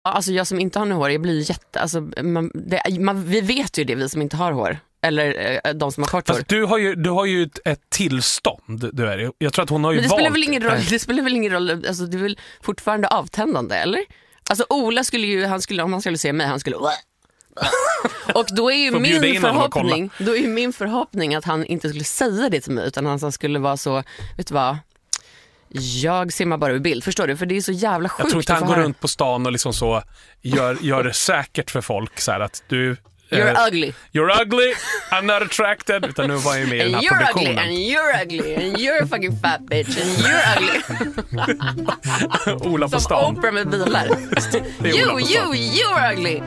Alltså jag som inte har något hår, jag blir alltså, vi vet ju det, vi som inte har hår. Eller de som har kort hår. Fast du har ju ett tillstånd. Jag tror att hon har ju men det valt. Spelar väl ingen roll. Alltså det är väl fortfarande avtändande, eller? Alltså Ola skulle om han skulle se mig, han skulle och då är ju min förhoppning att han inte skulle säga det till mig, utan han skulle vara så, vet du vad, jag simmar bara ur bild, förstår du? För det är så jävla sjukt. Jag tror inte han går runt på stan och liksom så gör det säkert för folk så här att du You're ugly. You're ugly, I'm not attracted. Utan nu var jag med i den här produktionen. You're ugly, and you're a fucking fat bitch, and you're ugly. Ola på stan. Som Oprah med bilar. You're ugly.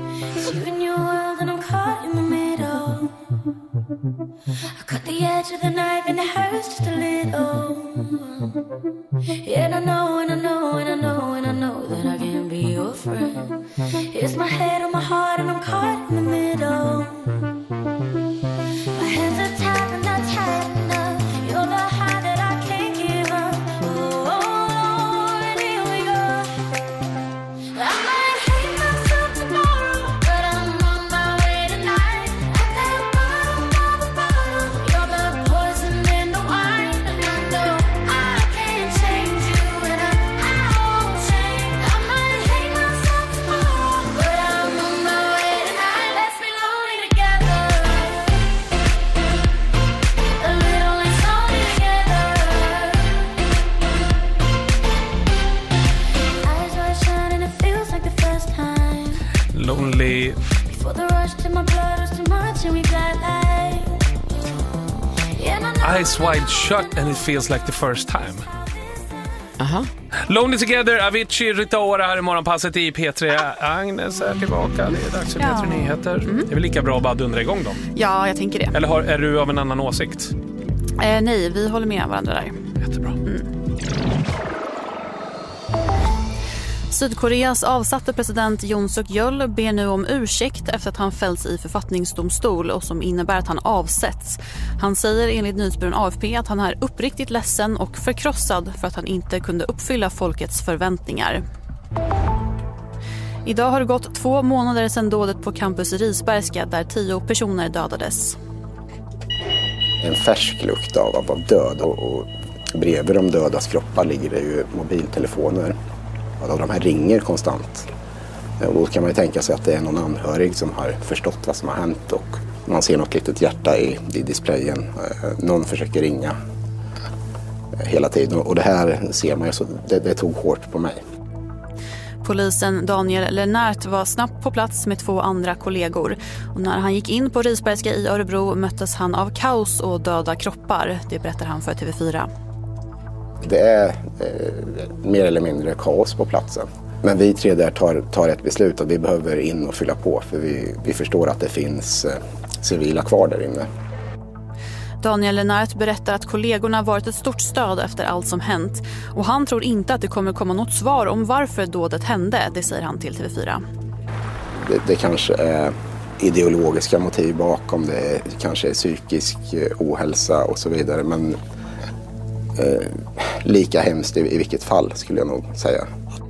I cut the edge of the knife and it hurts just a little. And I know that I can't be your friend. It's my head on my heart and I'm caught in the middle. My hands are tied and not tight enough. You're the high that I can't give up. Oh, and here we go. I might hate myself tomorrow, but I'm on my way tonight. At that bottom of the bottom, you're the poison in the wine. And I know I can't change you, and I won't change. I might hate myself tomorrow, but I'm on my way tonight. Let's be lonely together, a little less lonely together. Eyes wide shut and it feels like the first time. Lonely. Before the rush to my blood was too much and we got light. Eyes wide shut and it feels like the first time. Aha. Lonely Together, Avicii, Rita Ora här i morgonpasset i P3. Agnes är tillbaka, det är dags för P3 Nyheter. Det är väl lika bra att bara dundra igång dem? Ja, jag tänker det. Eller är du av en annan åsikt? Nej, vi håller med varandra där. Jättebra. Sydkoreas avsatte president Yoon Suk-yeol ber nu om ursäkt efter att han fälls i författningsdomstol och som innebär att han avsätts. Han säger enligt nyhetsbyrån AFP att han är uppriktigt ledsen och förkrossad för att han inte kunde uppfylla folkets förväntningar. Idag har det gått 2 månader sedan dådet på campus i Risbergska där 10 personer dödades. En färsk lukt av död och bredvid de dödas kroppar ligger det ju mobiltelefoner. Och de här ringer konstant. Och då kan man ju tänka sig att det är någon anhörig som har förstått vad som har hänt och man ser något litet hjärta i displayen. Någon försöker ringa hela tiden och det här ser man ju, så det tog hårt på mig. Polisen Daniel Lennart var snabbt på plats med 2 andra kollegor. Och när han gick in på Risbergska i Örebro möttes han av kaos och döda kroppar. Det berättar han för TV4. Det är mer eller mindre kaos på platsen. Men vi 3 där tar ett beslut och vi behöver in och fylla på för vi förstår att det finns civila kvar där inne. Daniel Lennart berättar att kollegorna varit ett stort stöd efter allt som hänt. Och han tror inte att det kommer komma något svar om varför dådet hände, det säger han till TV4. Det kanske är ideologiska motiv bakom det, kanske är psykisk ohälsa och så vidare, men lika hemskt i vilket fall skulle jag nog säga.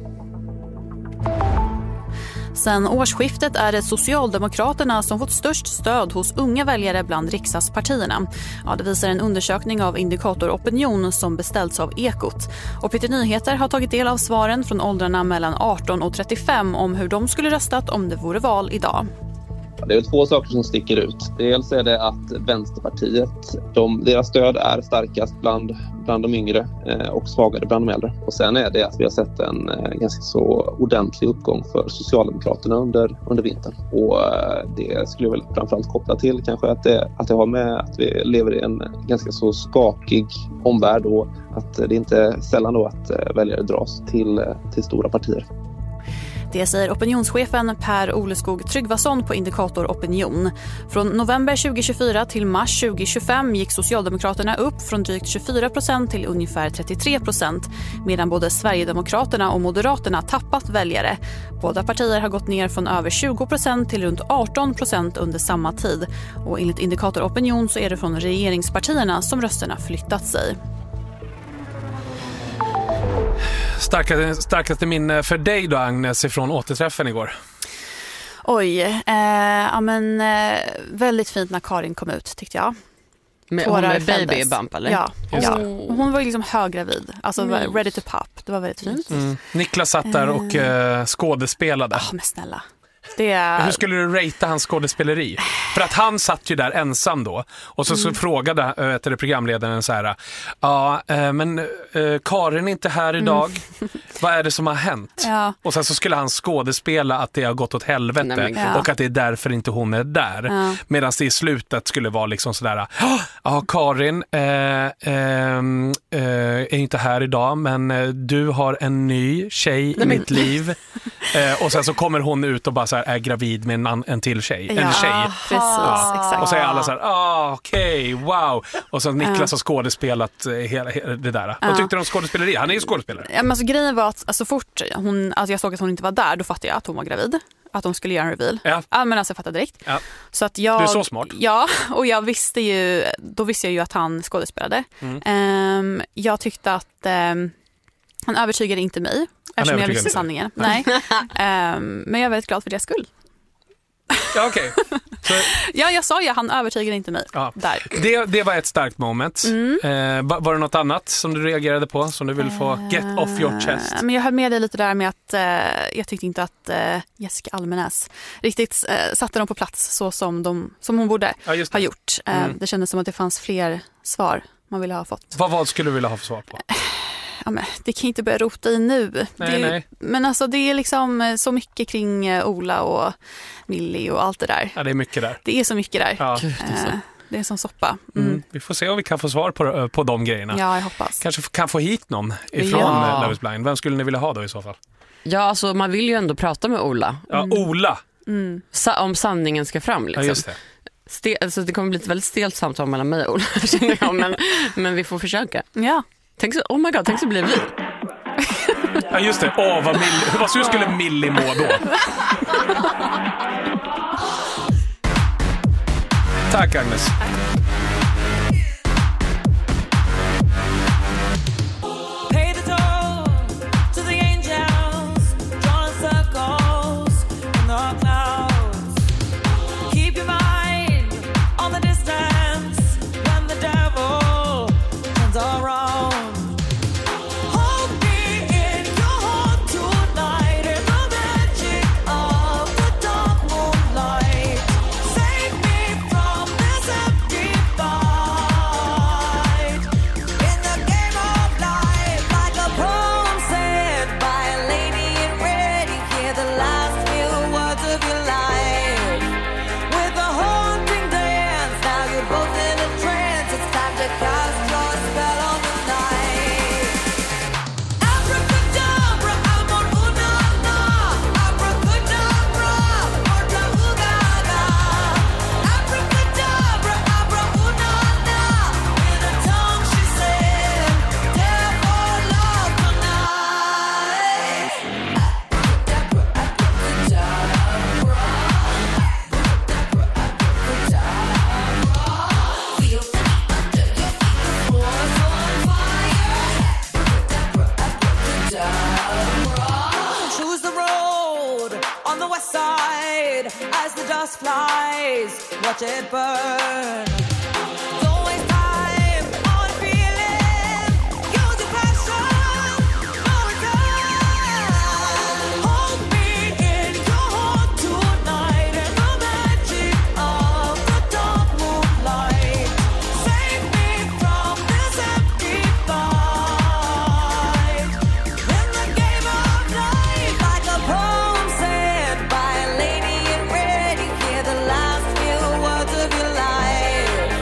Sen årsskiftet är det Socialdemokraterna som fått störst stöd hos unga väljare bland riksdagspartierna. Ja, det visar en undersökning av Indikator Opinion som beställts av Ekot. Och P3 Nyheter har tagit del av svaren från åldrarna mellan 18 och 35 om hur de skulle röstat om det vore val idag. Det är 2 saker som sticker ut. Dels är det att Vänsterpartiet, deras stöd är starkast bland de yngre och svagare bland de äldre. Och sen är det att vi har sett en ganska så ordentlig uppgång för Socialdemokraterna under vintern. Och det skulle jag väl framförallt koppla till kanske att det har med att vi lever i en ganska så skakig omvärld och att det inte är sällan då att väljare dras till stora partier. Det säger opinionschefen Per Oleskog Tryggvason på Indikator Opinion. Från november 2024 till mars 2025 gick Socialdemokraterna upp från drygt 24% till ungefär 33%, medan både Sverigedemokraterna och Moderaterna tappat väljare. Båda partier har gått ner från över 20% till runt 18% under samma tid. Och enligt Indikator Opinion så är det från regeringspartierna som rösterna flyttat sig. starkaste minne för dig då, Agnes, ifrån återträffen igår? Oj, väldigt fint när Karin kom ut, tyckte jag. Hon med baby bump, eller? Ja. Hon var liksom höggravid, alltså ready to pop. Det var väldigt fint. Niklas satt där och skådespelade. Men snälla. Hur skulle du ratea hans skådespeleri? För att han satt ju där ensam då. Och så frågade programledaren så här: Karin är inte här idag. Vad är det som har hänt? Ja. Och sen så skulle han skådespela att det har gått åt helvete. Och att det är därför inte hon är där. Ja. Medan det i slutet skulle vara liksom sådär: Karin är inte här idag, men du har en ny tjej i mitt liv. Och sen så kommer hon ut och bara så här, är gravid med en till tjej. Ja, en tjej. Precis, exakt. Och så är alla så här: okej, wow. Och så Niklas har skådespelat hela det där. Vad tyckte du om skådespeleri? Han är ju skådespelare. Ja, men alltså, grejen var att så fort jag såg att hon inte var där, då fattade jag att hon var gravid. Att de skulle göra en reveal. Ja, men alltså jag fattade direkt. Ja. Så att jag, du är så smart. Ja, och då visste jag ju att han skådespelade. Jag tyckte att han övertygade inte mig. Eftersom jag visste sanningen. Nej. Men jag är väldigt glad för deras skull. Ja, okej. Ja, jag sa ju, han övertygade inte mig. Ja. Där. Det var ett starkt moment. Var det något annat som du reagerade på, som du vill få get off your chest? Men jag höll med dig lite där med att jag tyckte inte att Jessica Almenäs riktigt satte dem på plats så som hon borde ha gjort. Det kändes som att det fanns fler svar man ville ha fått. Vad skulle du vilja ha för svar på? Ja, men det kan inte börja rota i nu. Nej. Men alltså det är liksom så mycket kring Ola och Millie och allt det där. Ja, det är mycket där. Det är så mycket där. Ja. Det är som soppa. Vi får se om vi kan få svar på de grejerna. Ja, jag hoppas. Kanske kan få hit någon ifrån Love is Blind. Vem skulle ni vilja ha då i så fall? Ja, alltså man vill ju ändå prata med Ola. Ja, Ola. Om sanningen ska fram liksom. Ja, just det. Alltså, det kommer bli ett väldigt stelt samtal mellan mig och Ola, känner jag, men vi får försöka. Ja. Tänk så blir vi. Ja, just det. Hur skulle Millie må då? Tack, Agnes. Watch it burn. Life.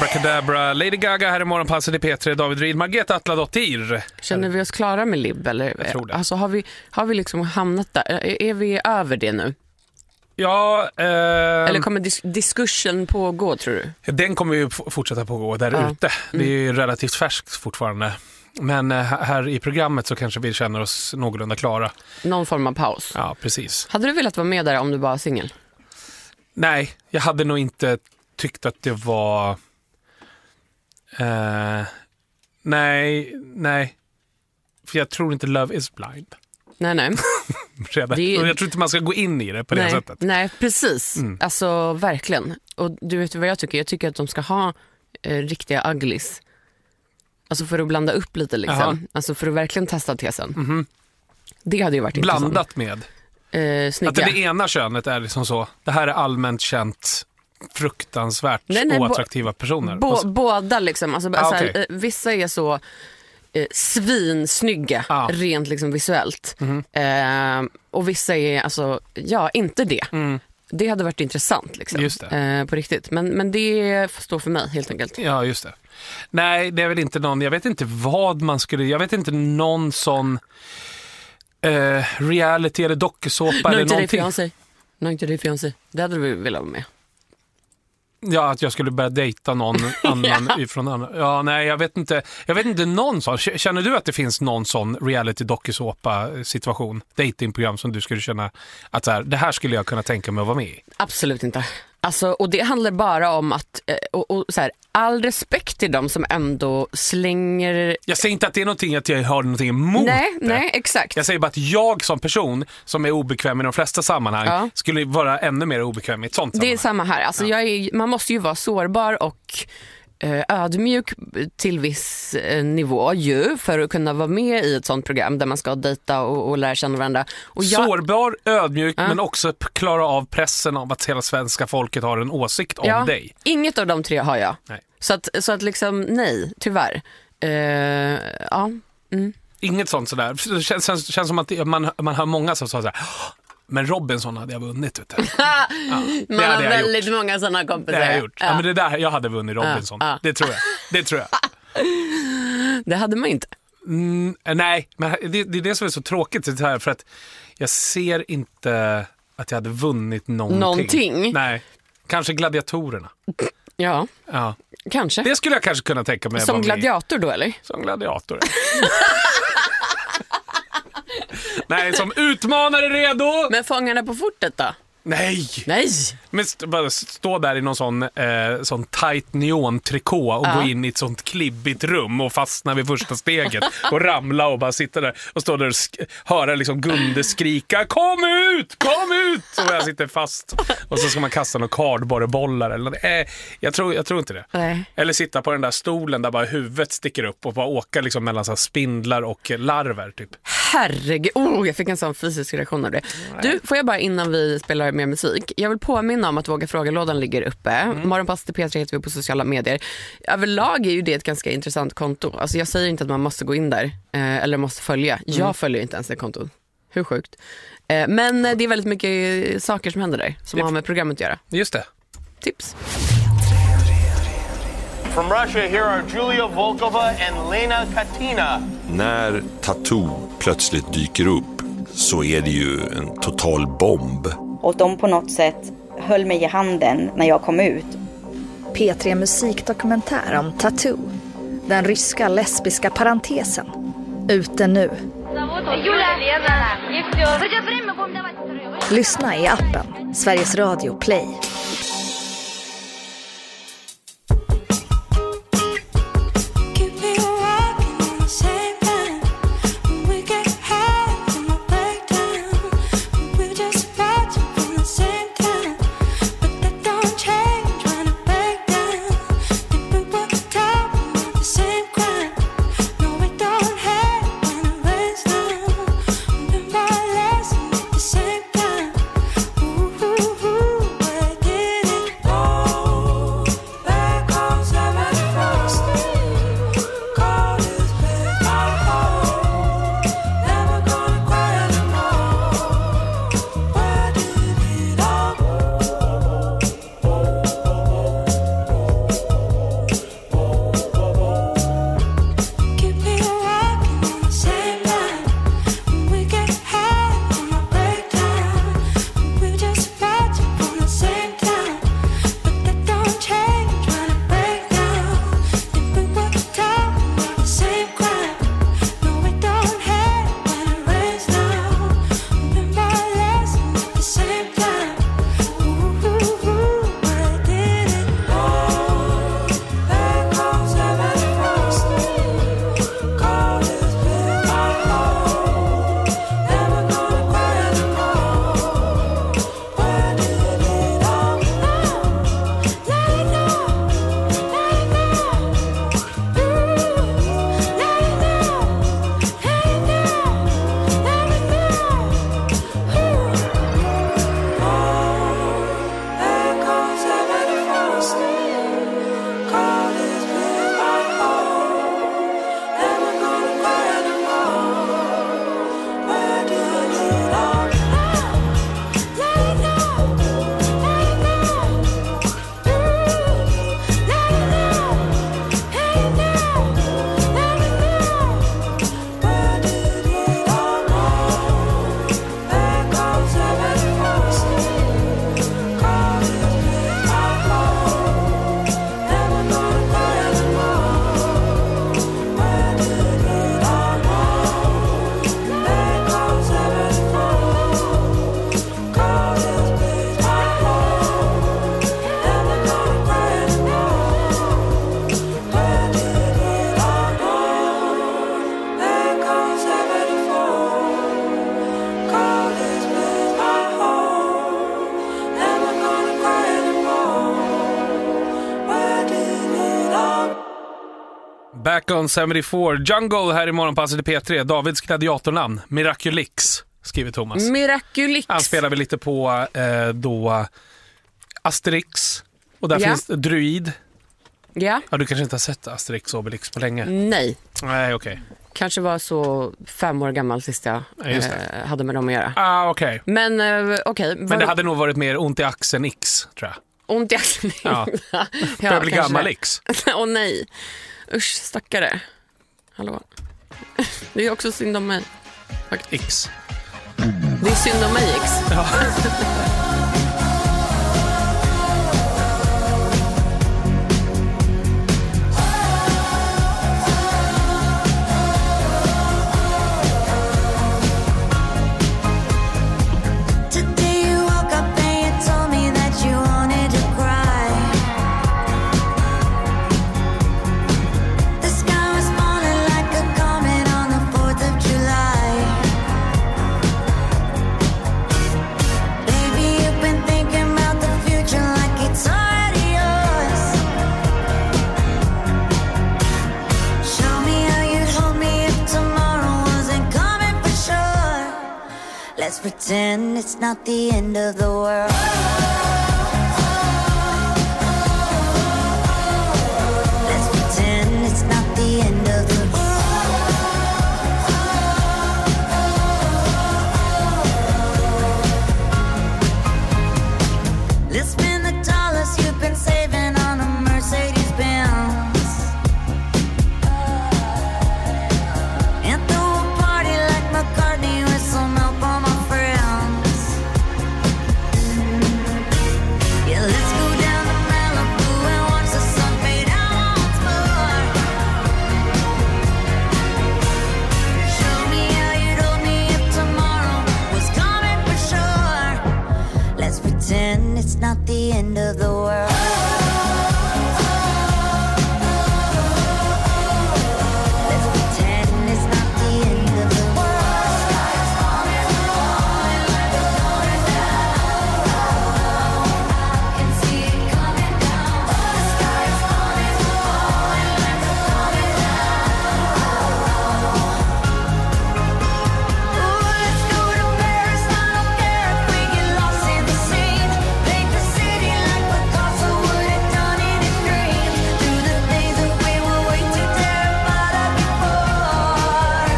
Abracadabra, Lady Gaga här i morgonpasset i P3, David Ryd, Margeta Atladottir. Känner vi oss klara med Lib? Eller? Jag tror det. Alltså, har vi liksom hamnat där? Är vi över det nu? Ja, eller kommer diskussion pågå, tror du? Den kommer ju fortsätta pågå där ute. Det är ju relativt färskt fortfarande. Men här i programmet så kanske vi känner oss någorlunda klara. Någon form av paus. Ja, precis. Hade du velat vara med där om du var singel? Nej, jag hade nog inte tyckt att det var... Nej. För jag tror inte Love is blind. Nej. Jag tror inte man ska gå in i det på det sättet. Nej, precis. Alltså, verkligen. Och du vet vad jag tycker? Jag tycker att de ska ha riktiga uglies. Alltså för att blanda upp lite liksom. Aha. Alltså för att verkligen testa tesen. Mm-hmm. Det hade ju varit blandat intressant. Med? Snygga. Att det ena könet är liksom så. Det här är allmänt känt fruktansvärt oattraktiva personer. Båda liksom. Alltså, okay. Vissa är så svinsnygga rent liksom visuellt. Och vissa är alltså, inte det. Det hade varit intressant liksom. Just det. På riktigt. Men det står för mig helt enkelt. Ja, just det. Nej, det är väl inte någon, jag vet inte vad man skulle, jag vet inte någon sån reality eller dokusåpa eller någonting. Inte det Fiancé. Det hade du velat vara med. Ja, att jag skulle börja dejta någon annan ifrån annan. Ja, nej, jag vet inte någon sån. Känner du att det finns någon sån reality dokusåpa situation, datingprogram som du skulle känna att så här, det här skulle jag kunna tänka mig att vara med i? Absolut inte. Alltså, och det handlar bara om att och så här, all respekt till dem som ändå slänger... Jag säger inte att det är någonting att jag har någonting emot. Nej, exakt. Jag säger bara att jag som person som är obekväm i de flesta sammanhang skulle vara ännu mer obekväm i ett sånt sammanhang. Det är samma här. Alltså, man måste ju vara sårbar och ödmjuk till viss nivå ju, för att kunna vara med i ett sånt program där man ska dejta och lära känna varandra. Och sårbar, ödmjuk men också klara av pressen av att hela svenska folket har en åsikt om dig. Inget av de tre har jag. Nej. Så att liksom nej, tyvärr. Inget sånt sådär. Det känns som att man har många som sa så här: men Robinson hade jag vunnit, vet du. Man har väldigt många sådana kompisar. Det har jag gjort. Ja, men det där, jag hade vunnit Robinson. Det tror jag. Det hade man inte. Nej, men det är det som är så tråkigt här, för att jag ser inte att jag hade vunnit någonting. Nej, kanske gladiatorerna. Ja. Kanske. Det skulle jag kanske kunna tänka mig. Som gladiator då, eller? Som gladiator. Nej, som utmanare redo. Men Fångarna på fortet då? Nej. Men bara stå där i någon sån tight neontrikå och gå in i ett sånt klibbigt rum och fastna vid första steget och ramla och bara sitta där och stå där och höra liksom Gunde skrika kom ut! Och jag sitter fast och så ska man kasta några cardboardbollar eller jag tror inte det. Nej. Eller sitta på den där stolen där bara huvudet sticker upp och bara åka liksom mellan så spindlar och larver typ. Herregud, jag fick en sån fysisk reaktion av det. Nej. Du, får jag bara innan vi spelar mer musik, jag vill påminna om att Våga fråga-lådan ligger uppe. Morgonpasset P3 heter vi på sociala medier. Överlag är ju det ett ganska intressant konto. Alltså jag säger inte att man måste gå in där eller måste följa. Jag följer inte ens det kontot. Hur sjukt. Men det är väldigt mycket saker som händer där som har med programmet att göra. Just det. Tips. From Russia, here are Julia Volkova and Lena Katina. När Tattoo plötsligt dyker upp så är det ju en total bomb. Och de på något sätt höll mig i handen när jag kom ut. P3 musikdokumentär om Tattoo. Den ryska lesbiska parentesen. Ute nu. Lyssna i appen Sveriges Radio Play. Again. Back on 74. Jungle här i morgonpasset i P3. Davids gladiatornamn. Miraculix, skriver Thomas. Miraculix. Han spelar vi lite på då Asterix. Och där finns Druid. Ja. Ja, du kanske inte har sett Asterix och Obelix på länge? Nej, okej. Kanske var så 5 år gammal sist jag hade med dem att göra. Okej. Men okej. Men det hade nog varit mer ont i axeln X, tror jag. Ont i axeln X? Ja. Jag blir gammal X. Åh nej. Usch, stackare. Hallå. Det är också synd om mig. X. Det är synd om mig, X. Ja. Let's pretend it's not the end of the world. Let's pretend it's not the end of the world. Let's spend the dollars you've been saving on a Mercedes Benz. And throw a party like McCartney with some help on my friends. Yeah, let's go down to Malibu and watch the sun fade out once more. Show me how you'd hold me if tomorrow was coming for sure. Let's pretend it's not the end of the world. Let's pretend it's not the end of the world. Sky's falling, falling like it's going down. I can see it coming down. The sky's falling, falling like it's coming down. Ooh, let's go to Paris. I don't care if we get lost in the scene. Paint the city like Picasso would have done in his dreams. Do the things that we were way too terrified of before.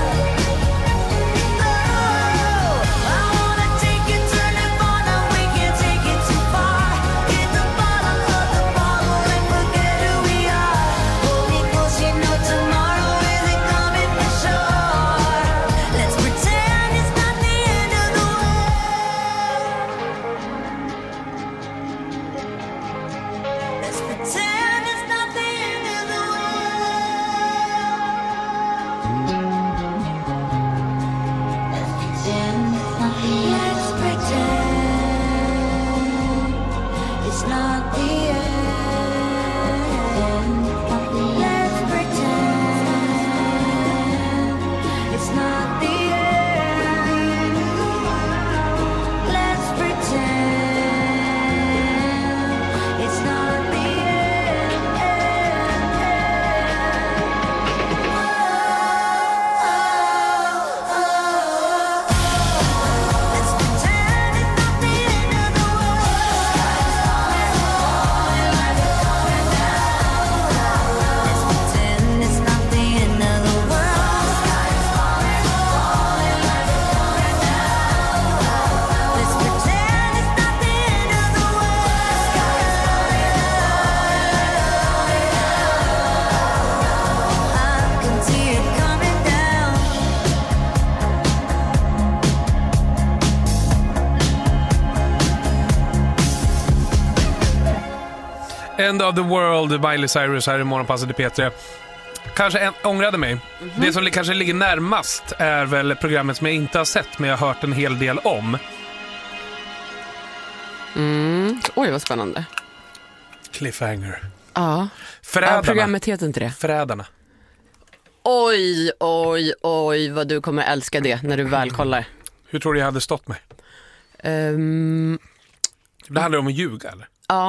Oh, I wanna take you to Nirvana. We can't take it too far. Hit the bottom of the bottle and forget who we are. Hold me close, you know tomorrow isn't coming for sure. Let's pretend it's not the end of the world. Let's pretend it's not the end of the world. Let's pretend it's not the end. Let's pretend it's not the end. Let's pretend it's not the Let's pretend it's not the end of the world. Sky's falling, falling like it's coming down. Let's pretend it's not the end of the world. Sky's falling, falling like it's coming down. Let's pretend it's not the end of the world. Sky's falling, I can see it coming down. End of the World, Miley Cyrus här i morgonpasset i P3. Kanske ångrade mig. Det som kanske ligger närmast är väl programmet som jag inte har sett, men jag har hört en hel del om. Oj, vad spännande. Cliffhanger. Ja. Förrädarna. Programmet heter inte det. Förrädarna. Oj, oj, oj, vad du kommer älska det när du väl kollar. Hur tror du jag hade stått mig? Det handlar om att ljuga, eller? Ja,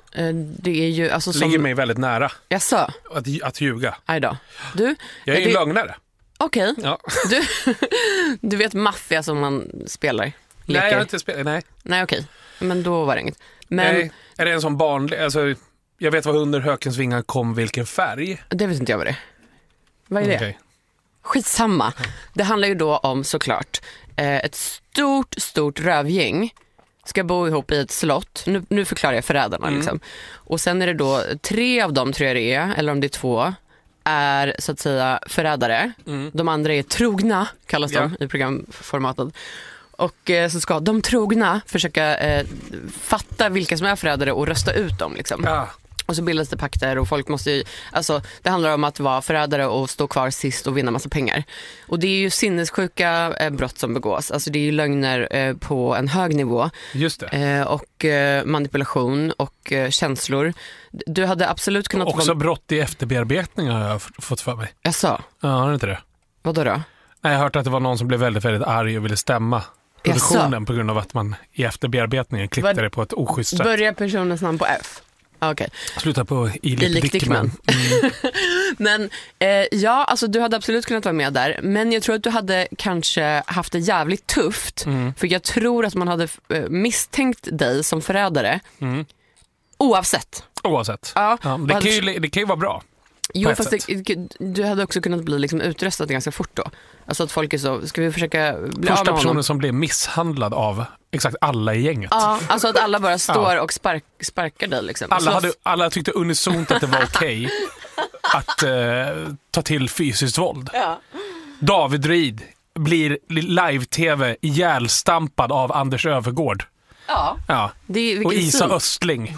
Det är ju alltså som... ligger mig väldigt nära. Jaså? Att ljuga. Aj då. Du, jag är ju lögnare. Okej. Ja. Du vet maffia som man spelar? Leker. Nej, jag har inte spelat. Nej, okej. Men då var det inget. Men... Nej, är det en sån barnlig... Alltså, jag vet vad under hökens vingar kom vilken färg. Det vet inte jag vad det är. Vad är det? Okay. Skitsamma. Det handlar ju då om såklart ett stort rövgäng ska bo ihop i ett slott. Nu förklarar jag förrädarna liksom. Och sen är det då 3 av dem, tror jag det är, eller om det är 2, är så att säga förrädare. De andra är trogna, kallas de i programformatet. Och så ska de trogna försöka fatta vilka som är förrädare och rösta ut dem liksom. Ja. Och så bildas det pakter och folk måste ju, alltså det handlar om att vara förrädare och stå kvar sist och vinna massa pengar. Och det är ju sinnessjuka brott som begås. Alltså det är ju lögner på en hög nivå. Just det. Och manipulation och känslor. Du hade absolut kunnat... Också brott i efterbearbetning har jag fått för mig. Jaså? Ja, har du inte det? Vadå då? Nej, jag har hört att det var någon som blev väldigt, väldigt arg och ville stämma produktionen på grund av att man i efterbearbetningen klippte det på ett oschysst sätt. Börjar personens namn på F? Okay. Sluta på Ilip Dickman. Men ja, alltså du hade absolut kunnat vara med där. Men jag tror att du hade kanske haft det jävligt tufft. För jag tror att man hade misstänkt dig som förrädare. Oavsett. Ja, det kan ju vara bra. Jo, fast du hade också kunnat bli liksom utröstad ganska fort då. Alltså att folk är så, ska vi försöka bli första av med personen som blev misshandlad av exakt alla i gänget. Ja, alltså att alla bara står och sparkar dig liksom. Alla tyckte unisont att det var okej att ta till fysiskt våld. Ja. David Reed blir live-tv ihjälstampad av Anders Öfvergård. Ja. Och Isa Östling.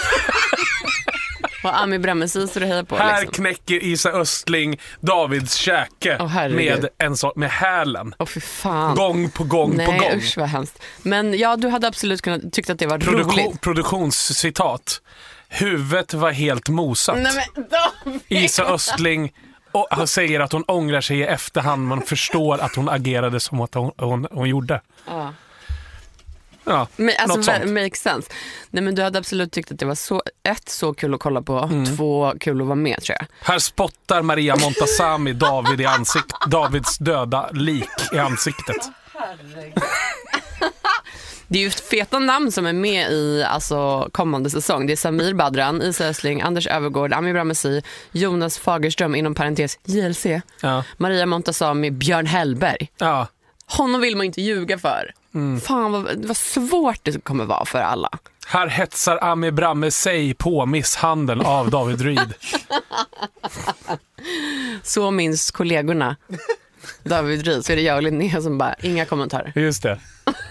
Och Ami Brammesi står och hejar på. Här liksom. knäcker Isa Östling Davids käke med hälen. Fy fan. Gång på gång. Nej, usch vad hemskt. Men ja, du hade absolut kunnat tyckt att det var roligt. Produktionscitat. Huvudet var helt mosat. Nej, men, Isa Östling och säger att hon ångrar sig i efterhand. Man förstår att hon agerade som att hon gjorde. Ja. Ja, men alltså makes sense. Nej, men du hade absolut tyckt att det var så kul att kolla på, 2 kul att vara med, tror jag. Här spottar Maria Montazami Davids döda lik i ansiktet. Det är ju feta namn som är med i alltså, kommande säsong. Det är Samir Badran, Isa Östling, Anders Öfvergård, Ami Brammesi, Jonas Fagerström inom parentes JLC, Maria Montazami, Björn Hellberg. Ja. Honom vill man inte ljuga för. Fan vad svårt det kommer vara för alla. Här hetsar Ami Brammesi på misshandeln av David Reed. Så minns kollegorna David Reed, så är det jag och Linnea som bara, inga kommentarer. Just det.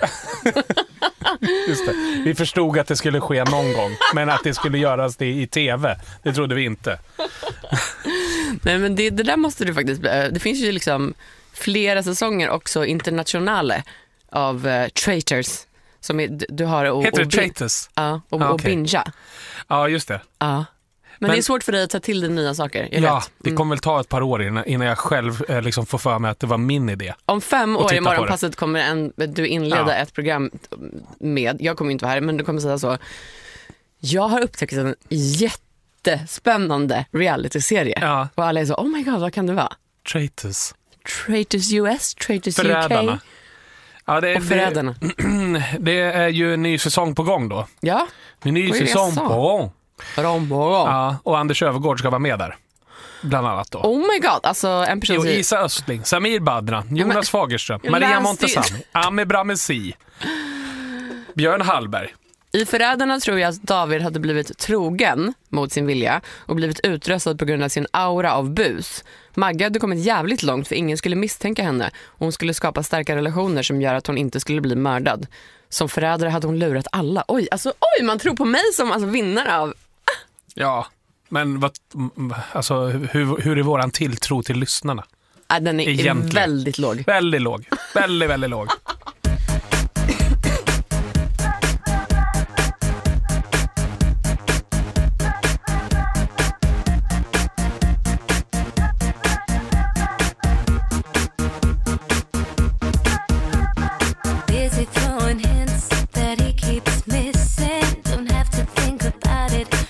Vi förstod att det skulle ske någon gång, men att det skulle göras det i tv, det trodde vi inte. Nej, men det där måste du faktiskt... Det finns ju liksom flera säsonger också internationella av Traitors som du har heter det Traitors? Ja, och binga. Ja, just det. Ja. Men det är svårt för dig att ta till dig nya saker. Det kommer väl ta ett par år innan jag själv liksom får för mig att det var min idé. Om 5 år i morgonpasset kommer du inleda ett program med, jag kommer inte vara här, men du kommer säga så: jag har upptäckt en jättespännande reality-serie. Och alla är så, oh my god, vad kan det vara? Traitors US, Traitors Förrädarna. UK. Ja, och Förrädarna. Det är ju en ny säsong på gång då. Ja. En ny säsong på gång. Ja, och Anders Öfvergård ska vara med där. Bland annat då. Oh my god, alltså en person... Isa Östling, Samir Badran, Jonas Fagerström, Maria Montazami, Ami Brammesi, Björn Hallberg. I Förrädarna tror jag att David hade blivit trogen mot sin vilja och blivit utröstad på grund av sin aura av bus. Magga hade kommit jävligt långt för ingen skulle misstänka henne och hon skulle skapa starka relationer som gör att hon inte skulle bli mördad. Som förrädare hade hon lurat alla. Oj, man tror på mig som vinnare av... Ja, men hur är våran tilltro till lyssnarna? Den är egentligen väldigt låg. Väldigt låg. Väldigt låg. Busy throwing hints that he keeps missing. Don't have to think about it.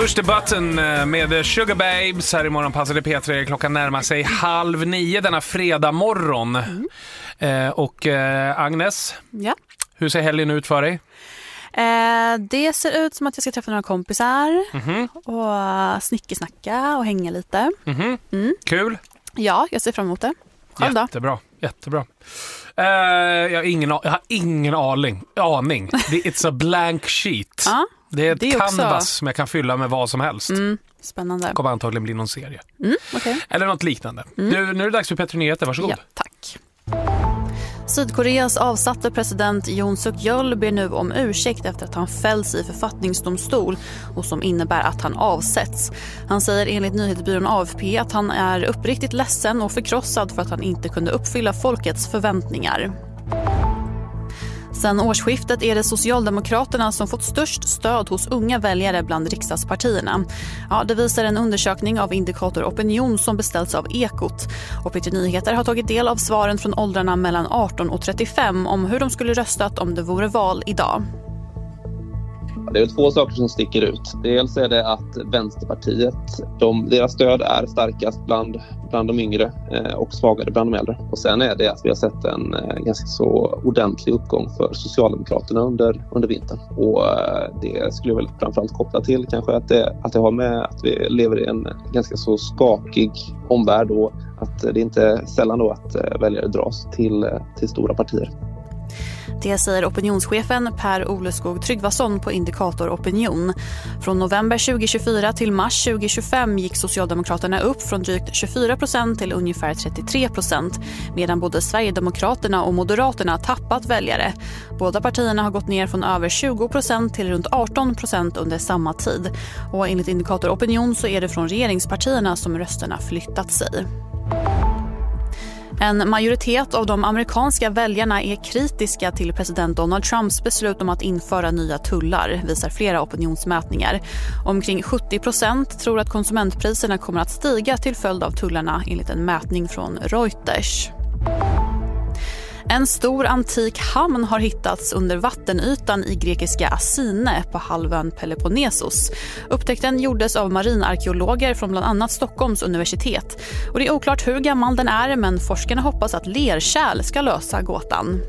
Push the button med Sugar Babes här i morgon passade P3. Klockan närmar sig 8:30 denna fredag morgon. Och Agnes, hur ser helgen ut för dig? Det ser ut som att jag ska träffa några kompisar och snickesnacka och hänga lite. Kul. Ja, jag ser fram emot det. Själv då? Jättebra. Jag har ingen aning. It's a blank sheet. Det är ett canvas som jag kan fylla med vad som helst. Spännande. Det kommer antagligen bli någon serie. Okay. Eller något liknande. Nu är det dags för P3 Nyheter, varsågod. Ja, tack. Sydkoreas avsatte president Yoon Suk Yeol ber nu om ursäkt efter att han fälls i författningsdomstol och som innebär att han avsätts. Han säger enligt nyhetsbyrån AFP att han är uppriktigt ledsen och förkrossad för att han inte kunde uppfylla folkets förväntningar. Sen årsskiftet är det Socialdemokraterna som fått störst stöd hos unga väljare bland riksdagspartierna. Ja, det visar en undersökning av Indikator Opinion som beställts av Ekot. Och P3 Nyheter har tagit del av svaren från åldrarna mellan 18 och 35 om hur de skulle röstat om det vore val idag. Det är väl två saker som sticker ut. Dels är det att Vänsterpartiet, deras stöd är starkast bland de yngre och svagare bland de äldre. Och sen är det att vi har sett en ganska så ordentlig uppgång för Socialdemokraterna under vintern. Och det skulle jag väl framförallt koppla till kanske att det har med att vi lever i en ganska så skakig omvärld och att det inte är sällan då att väljare dras till stora partier. Det säger opinionschefen Per Oleskog Tryggvason på Indikator Opinion. Från november 2024 till mars 2025 gick Socialdemokraterna upp från drygt 24% till ungefär 33%, medan både Sverigedemokraterna och Moderaterna tappat väljare. Båda partierna har gått ner från över 20% till runt 18% under samma tid. Och enligt Indikator Opinion så är det från regeringspartierna som rösterna flyttat sig. En majoritet av de amerikanska väljarna är kritiska till president Donald Trumps beslut om att införa nya tullar, visar flera opinionsmätningar. Omkring 70% tror att konsumentpriserna kommer att stiga till följd av tullarna enligt en mätning från Reuters. En stor antik hamn har hittats under vattenytan i grekiska Asine på halvön Peloponnesos. Upptäckten gjordes av marinarkeologer från bland annat Stockholms universitet. Och det är oklart hur gammal den är, men forskarna hoppas att lerkärl ska lösa gåtan.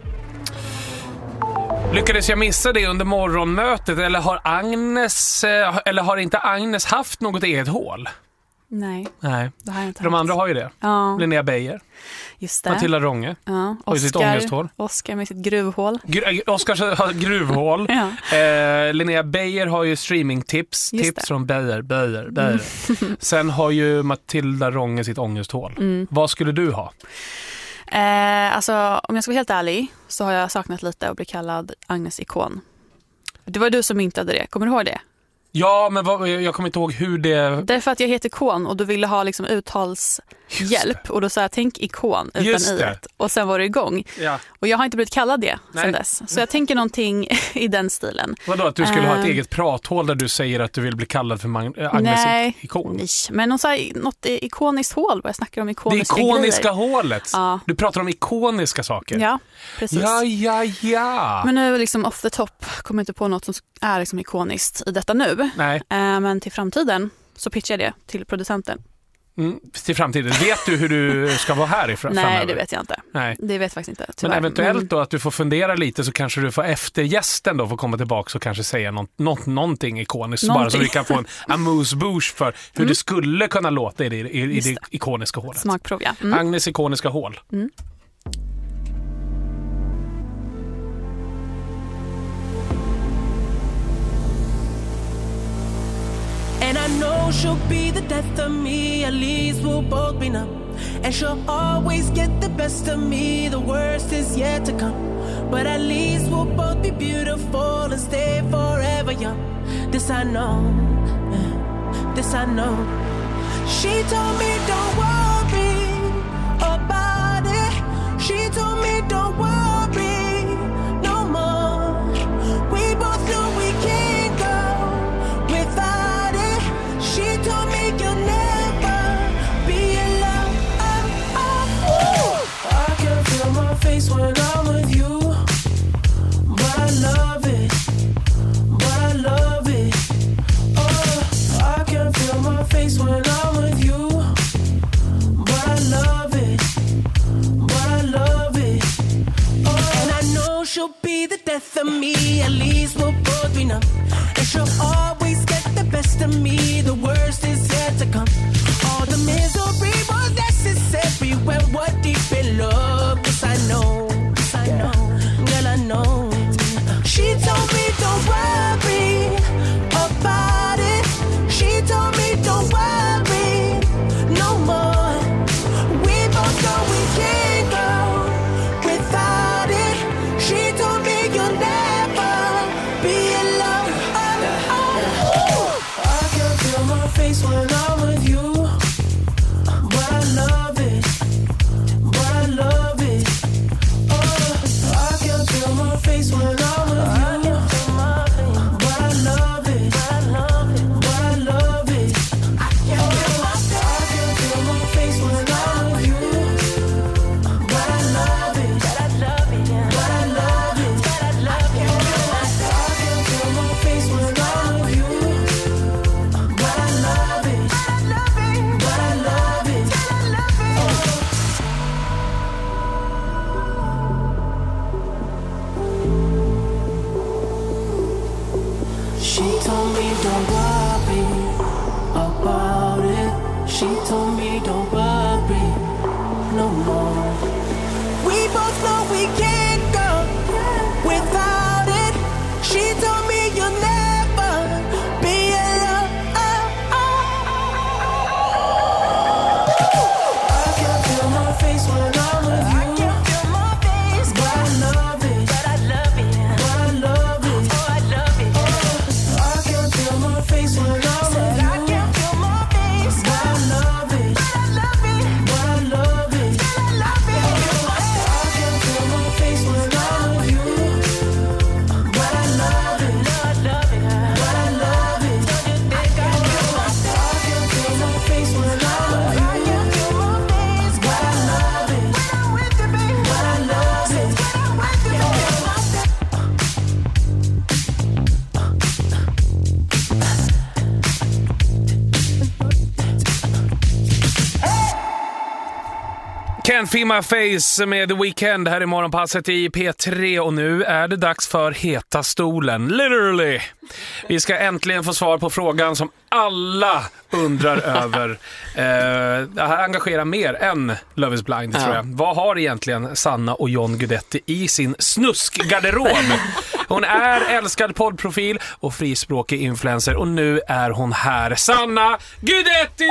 Lyckades jag missa det under morgonmötet eller har inte Agnes haft något eget hål? Nej. Det har jag inte. De andra har ju det. Ja. Linnea Beijer. Just det. Matilda Ronge. Ja. Har ju sitt ångesthål. Oscar med sitt gruvhål. Oscar har gruvhål. Ja. Linnea Beijer har ju streamingtips. Tips från Beijer. Sen har ju Matilda Ronge sitt ångesthål. Vad skulle du ha? Alltså, om jag ska vara helt ärlig så har jag saknat lite och bli kallad Agnes Ikon. Det var du som myntade det. Kommer du ihåg det? Ja, men jag kommer inte ihåg hur det... Därför att jag heter Ikon och du ville ha liksom uttalshjälp. Och då sa jag, tänk ikon utan i. Och sen var det igång. Ja. Och jag har inte blivit kallad det sen dess. Så jag tänker någonting i den stilen. Vadå, att du skulle ha ett eget prathål där du säger att du vill bli kallad för Agnes Ikon? Nej, men något ikoniskt hål. Vad jag snackar om ikoniska grejer. Det ikoniska hålet? Ja. Du pratar om ikoniska saker? Ja, precis. Ja. Men nu liksom off the top kommer jag inte på något som är liksom ikoniskt i detta nu. Nej. Men till framtiden så pitchar jag det till producenten. Till framtiden. Vet du hur du ska vara här framöver? Nej, det vet jag inte. Nej. Det vet jag faktiskt inte, tyvärr. Men eventuellt då att du får fundera lite så kanske du får efter gästen då får komma tillbaka och kanske säga någonting ikoniskt. Bara så vi kan få en amuse-bouche för hur det skulle kunna låta i det ikoniska hålet. Smakprov, ja. Agnes ikoniska hål. And I know she'll be the death of me, at least we'll both be numb. And she'll always get the best of me, the worst is yet to come. But at least we'll both be beautiful and stay forever young. This I know, this I know. She told me don't worry about it. She told me don't worry no more. We both know we can't go without it. She told me you'll never be alone. I can feel my face when I'm with you, but I love it, but I love it. death of me, at least we'll both be numb. And she'll always get the best of me, the worst is yet to come. All the misery was necessary when we're deep in love. Yes, I know, girl, I know. She told me don't worry about it. She told me don't worry no more. We both know we can't go without it. She told me you'll never be alone. I can feel my face when I'm with you, but I love it, I can feel my face when I'm with you, but I love it, I love it. I can feel my face when I'm with you, but I love it, I love it. I can feel my face when I'm with you, but I love it, She told me don't worry about it. She told me don't worry no more. We both know we can't go without it. She told me you'll never be alone. I can feel my face when I'm with you. But I love it, I love it. I can feel my face when I'm with you. But I love it, I love it. I can feel my face when I'm with you. But I love it, I love it. I can feel my face when I'm with you. But I love it, I love it. Can't Feel My Face med The Weeknd här i morgonpasset i P3 och nu är det dags för Heta stolen, literally. Vi ska äntligen få svar på frågan som alla undrar över. Det här engagerar mer än Love is blind, tror jag. Vad har egentligen Sanna och John Guidetti i sin snuskgarderob? Hon är älskad poddprofil och frispråkig influencer och nu är hon här. Sanna Guidetti!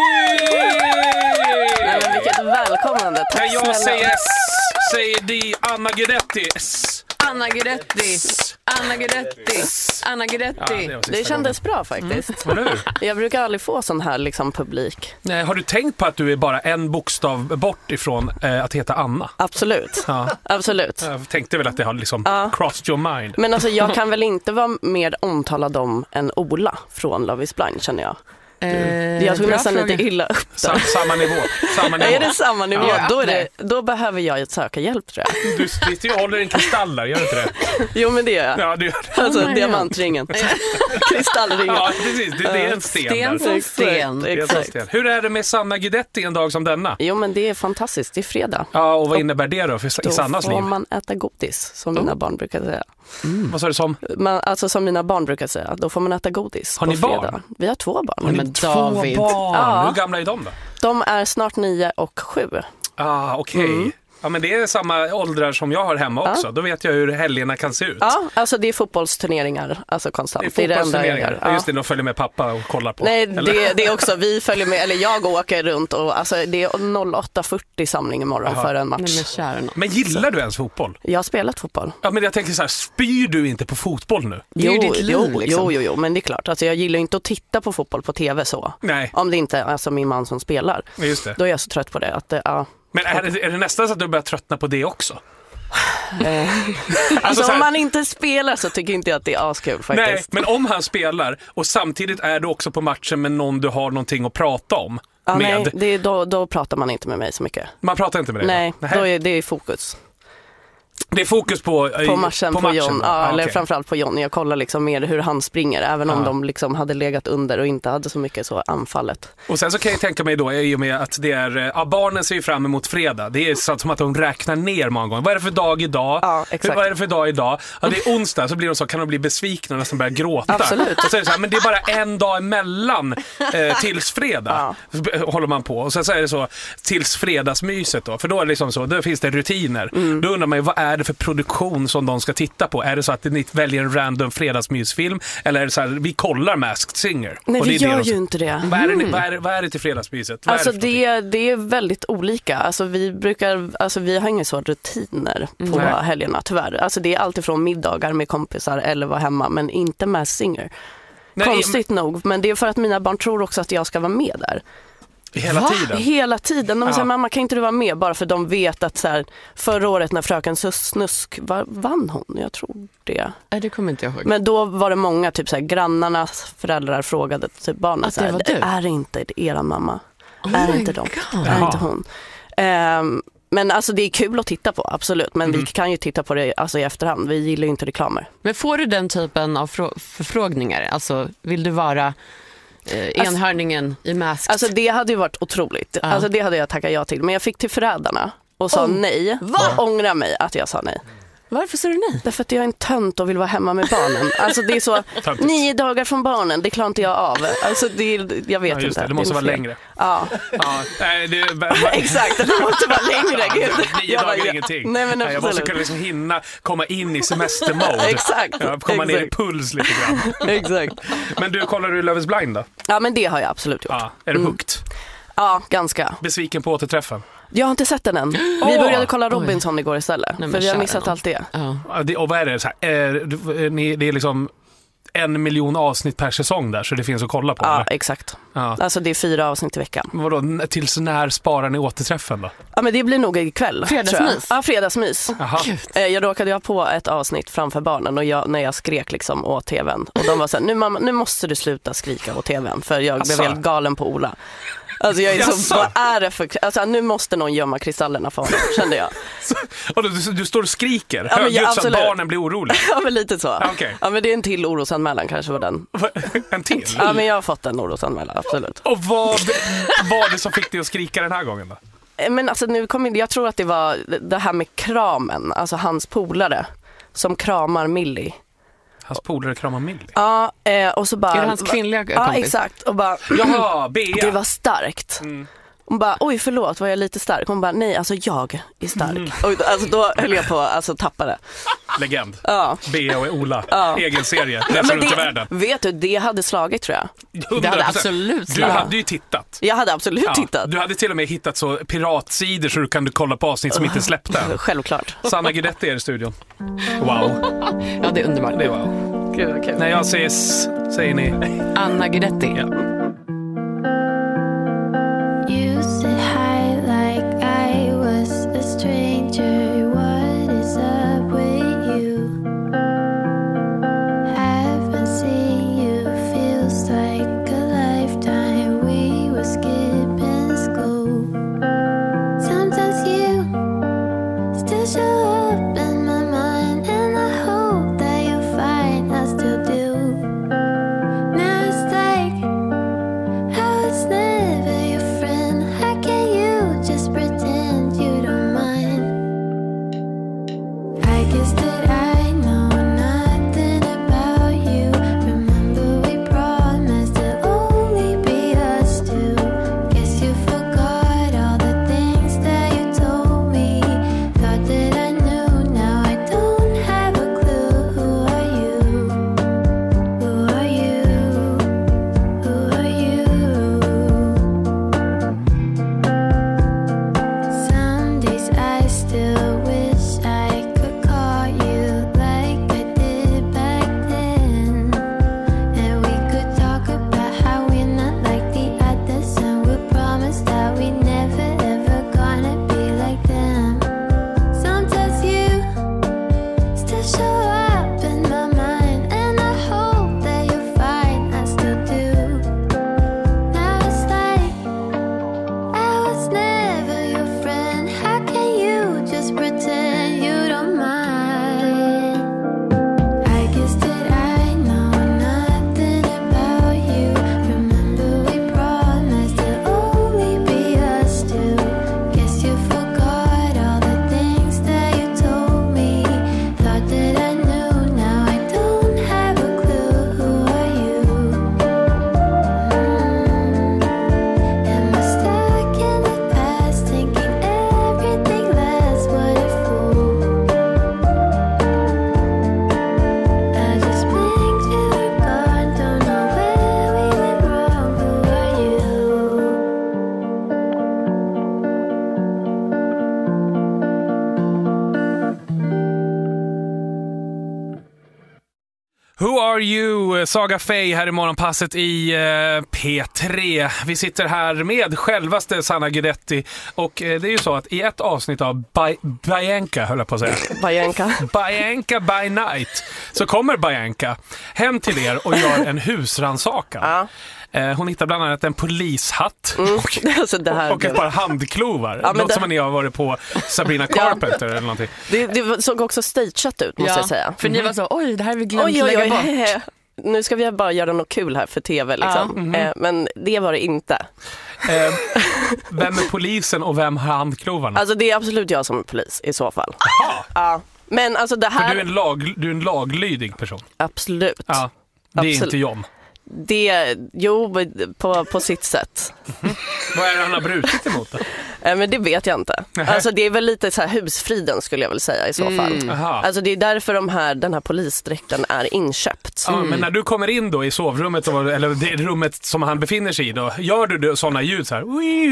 Men vilket välkomnande. Tack jag snälla. säger S, säger di Anna Guidetti. Anna Guidetti. Anna Guidetti. Anna Guidetti. Ja, det kändes bra faktiskt. Jag brukar aldrig få sån här liksom publik. Nej, har du tänkt på att du är bara en bokstav bort ifrån att heta Anna? Absolut. Ja. Absolut. Jag tänkte väl att det har liksom crossed your mind. Men alltså jag kan väl inte vara mer omtalad om än Ola från Love is blind, känner jag. Jag tog nästan lite illa upp där. Samma nivå. Är det samma nivå? Ja. Då behöver jag söka hjälp, tror jag. Du sitter och håller en kristall där, gör du inte det? Jo, men det gör jag. Ja, det gör det. Alltså diamantringen. Kristallringen. Ja, precis. Det är en sten. Sten. Exakt. Hur är det med Sanna Guidetti en dag som denna? Jo, men det är fantastiskt. Det är fredag. Ja, och vad innebär det då i Sannas liv? Då får man äta godis, som mina barn brukar säga. Vad sa du som? Alltså som mina barn brukar säga, då får man äta godis. Har ni på fredag. Barn? Vi har 2 barn. Har ni 2 barn? Ja. Hur gamla är de då? De är snart 9 och 7. Okej. Ja, men det är samma åldrar som jag har hemma också. Då vet jag hur helgerna kan se ut. Ja, alltså det är fotbollsturneringar, alltså konstant. Det är fotbollsturneringar. Ja. Just det, de följer med pappa och kollar på. Nej, det är också, vi följer med, eller jag åker runt och alltså det är 08:40 samling imorgon för en match. Men gillar du ens fotboll? Jag har spelat fotboll. Ja, men jag tänker så här, spyr du inte på fotboll nu? Jo, men det är klart. Alltså jag gillar inte att titta på fotboll på tv så. Nej. Om det inte är alltså min man som spelar. Just det. Då är jag så trött på det att Men är det nästan så att du börjar tröttna på det också? Alltså om man inte spelar så tycker inte jag att det är askul faktiskt. Nej, men om han spelar och samtidigt är du också på matchen med någon du har någonting att prata om med. Nej, då pratar man inte med mig så mycket. Man pratar inte med dig? Nej, då är det i fokus. Det är fokus på matchen på John. Ja, eller framförallt på John. Jag kollar liksom mer hur han springer, även om de liksom hade legat under och inte hade så mycket så anfallet. Och sen så kan jag tänka mig då, i och med att det är, barnen ser ju fram emot fredag. Det är så som att de räknar ner många gånger. Vad är det för dag idag? Ja, exakt. Vad är det för dag idag? Ja, det är onsdag, så blir de så, kan de bli besvikna och nästan börja gråta. Absolut. Och så är det så här, men det är bara en dag emellan tills fredag. Håller man på. Och sen så är det så, tills fredagsmyset då. För då är det liksom så, då finns det rutiner. Då undrar man ju, vad är det för produktion som de ska titta på? Är det så att ni väljer en random fredagsmysfilm? Eller är det så här, vi kollar Masked Singer? Nej, och vi gör ju inte det. Vad är det till fredagsmyset? Alltså det är väldigt olika. Alltså vi har inga så rutiner på helgerna, tyvärr. Alltså det är alltid från middagar med kompisar eller vara hemma, men inte Masked Singer. Konstigt nog, men det är för att mina barn tror också att jag ska vara med där. Hela tiden. De säger, mamma, kan inte du vara med? Bara för de vet att så här, förra året när fröken Snusk vann hon, jag tror det. Nej, det kommer inte jag ihåg. Men då var det många, typ så här, grannarnas föräldrar frågade typ barnen att så här, är det inte era mamma? Är inte de? Är inte hon? Men alltså det är kul att titta på, absolut. Men vi kan ju titta på det alltså, i efterhand. Vi gillar ju inte reklamer. Men får du den typen av förfrågningar? Alltså, vill du vara enhörningen i Masked? Alltså det hade ju varit otroligt. Alltså det hade jag tackat ja till. Men jag fick till Förrädarna och sa nej. Och ångrar mig att jag sa nej. Varför sa du nej? Därför att jag är en tönt och vill vara hemma med barnen. Alltså det är så 9 dagar från barnen, det klarar inte jag av. Alltså jag vet inte. Det måste vara längre. Ja. Exakt, det måste vara längre. 9 dagar är ingenting. Nej, men jag måste kunna liksom hinna komma in i semestermode. Exakt. Komma ner i puls lite grann. Exakt. Men kollar du Love is blind då? Ja, men det har jag absolut gjort. Ja, är du hooked? Ja, ganska. Besviken på återträffen? Jag har inte sett den än. Vi började kolla Robinson igår istället. För vi har missat allt det. Och vad är det? Så här, det är liksom 1 miljon avsnitt per säsong där, så det finns att kolla på. Ja, eller? exakt. Ja. Alltså det är 4 avsnitt i veckan. Vadå, tills när sparar ni återträffen då? Ja, men det blir nog ikväll. Fredagsmys? Ja, fredagsmys. Jag råkade ha på ett avsnitt framför barnen och när jag skrek liksom åt tvn. Och de var så här, nu mamma, nu måste du sluta skrika åt tvn. För jag blev helt galen på Ola. Alltså jag är så, vad är det för, alltså nu måste någon gömma kristallerna för honom, kände jag. Du står och skriker högljutt så att barnen blir oroliga. Ja, men lite så. Okay. Ja, men det är en till orosanmälan kanske var den. En till? Ja, men jag har fått en orosanmälan, absolut. Och vad var det som fick dig att skrika den här gången då? Men alltså jag tror att det var det här med kramen, alltså hans polare som kramar Millie. Hans polare kramar Millie? Ja, och så bara... Är det hans kvinnliga kompis? Ja, exakt. Och bara... Jaha, Bea. Det var starkt. Hon bara, oj förlåt, var jag lite stark? Hon bara, nej, alltså jag är stark. Och alltså då höll jag på att tappa det. Legend. Ja. Bea och Ola. Egen serie. Reser runt i världen. Vet du, det hade slagit tror jag. 100%. Det hade absolut slagit. Du hade ju tittat. Jag hade absolut tittat. Du hade till och med hittat så piratsidor så du kan kolla på avsnitt som inte släppte. Självklart. Sanna Guidetti är i studion. Wow. Ja, det är underbart. Det är wow. Gud, okay. När jag säger ni Anna Guidetti. Ja. You said hi like I was a stranger. What is up with you? Haven't seen you, feels like a lifetime. We were skipping school. Sometimes you still show up in my mind, and I hope that you'll find I still do. Now it's like how it's never your friend. How can you just pretend you don't mind? I guess that I know nothing about you. Remember we promised to only be us two. Guess you forgot all the things that you told me. Thought that I knew, now I don't have a clue. Who are you? Who are you? Who are you? Some days I still wish I could call you Who are you? Saga Faye här i morgonpasset i P3. Vi sitter här med självaste Sanna Guidetti. Och det är ju så att i ett avsnitt av Bianca, höll jag på att säga. Bianca by night. Så kommer Bianca hem till er och gör en husrannsakan. Ja. Hon hittar bland annat en polishatt och ett par handklovar. Något som ni har varit på Sabrina Carpenter eller någonting. Det såg också stageat ut, måste jag säga. För ni var så, oj, det här har vi glömt lägga bort. Nu ska vi bara göra något kul här för tv liksom. Men det var det inte. Vem är polisen och vem har handklovarna? Alltså det är absolut jag som är polis i så fall. Ja. Men alltså det här... För du är en laglydig person. Absolut. Ja. Det är inte John. På sitt sätt. Vad är det han har brutit emot då? Men det vet jag inte. Alltså det är väl lite så här husfriden skulle jag väl säga i så fall. Alltså det är därför den här polisdräkten är inköpt. Men när du kommer in då i sovrummet eller det rummet som han befinner sig i då, gör du sådana ljud så här?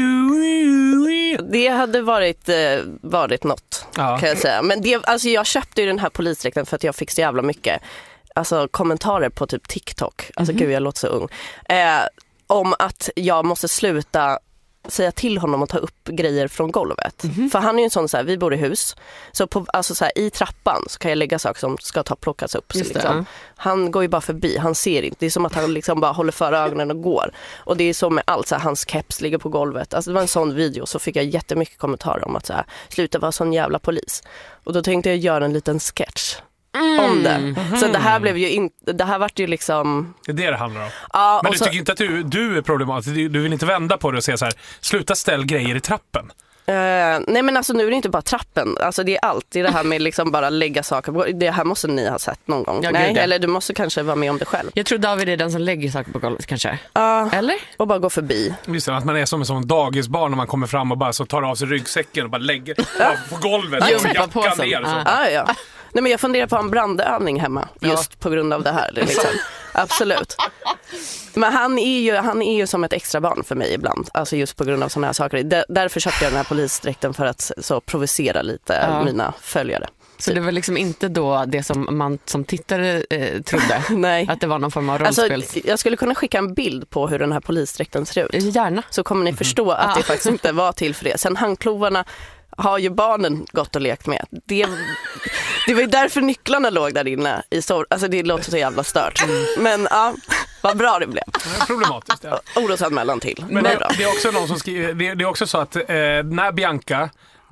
Det hade varit något kan jag säga. Men jag köpte ju den här polisdräkten för att jag fick så jävla mycket kommentarer på typ TikTok. Alltså gud, jag låter så ung. Om att jag måste sluta säga till honom att ta upp grejer från golvet. För han är ju en sån vi bor i hus. Så i trappan så kan jag lägga saker som ska plockas upp. Så liksom. Han går ju bara förbi, han ser inte. Det är som att han liksom bara håller för ögonen och går. Och det är så med allt, hans keps ligger på golvet. Alltså det var en sån video, så fick jag jättemycket kommentarer om att sluta vara sån jävla polis. Och då tänkte jag göra en liten sketch om det. Så det här blev ju det här vart ju liksom... Det är det handlar om. Ja, men du tycker inte att du är problematisk? Du vill inte vända på det och säga så här: sluta ställ grejer i trappen? Nej men alltså nu är det inte bara trappen. Alltså det är alltid det här med liksom bara lägga saker. Det här måste ni ha sett någon gång. Nej, eller du måste kanske vara med om det själv. Jag tror David är den som lägger saker på golvet kanske. Eller? Och bara gå förbi. Visst att man är som en dagisbarn när man kommer fram och bara så tar av sig ryggsäcken och bara lägger på golvet. Jackan ner så. Ja. Nej, men jag funderar på en brandövning hemma just på grund av det här liksom. Absolut. Men han är ju som ett extra barn för mig ibland. Alltså just på grund av sådana här saker. Därför köpte jag den här polisdräkten, för att så provocera lite mina följare. Så det var liksom inte då det som man som tittare trodde? Nej. Att det var någon form av rollspel? Alltså, jag skulle kunna skicka en bild på hur den här polisdräkten ser ut. Gärna. Så kommer ni förstå att det faktiskt inte var till för det. Sen handklovarna har ju barnen gått och lekt med. Det var ju därför nycklarna låg där inne i alltså det låter så jävla stört. Men vad bra det blev. Det är problematiskt. Ja. Orosanmälan till. Men det är också någon som skriver, det är också så att när Bianca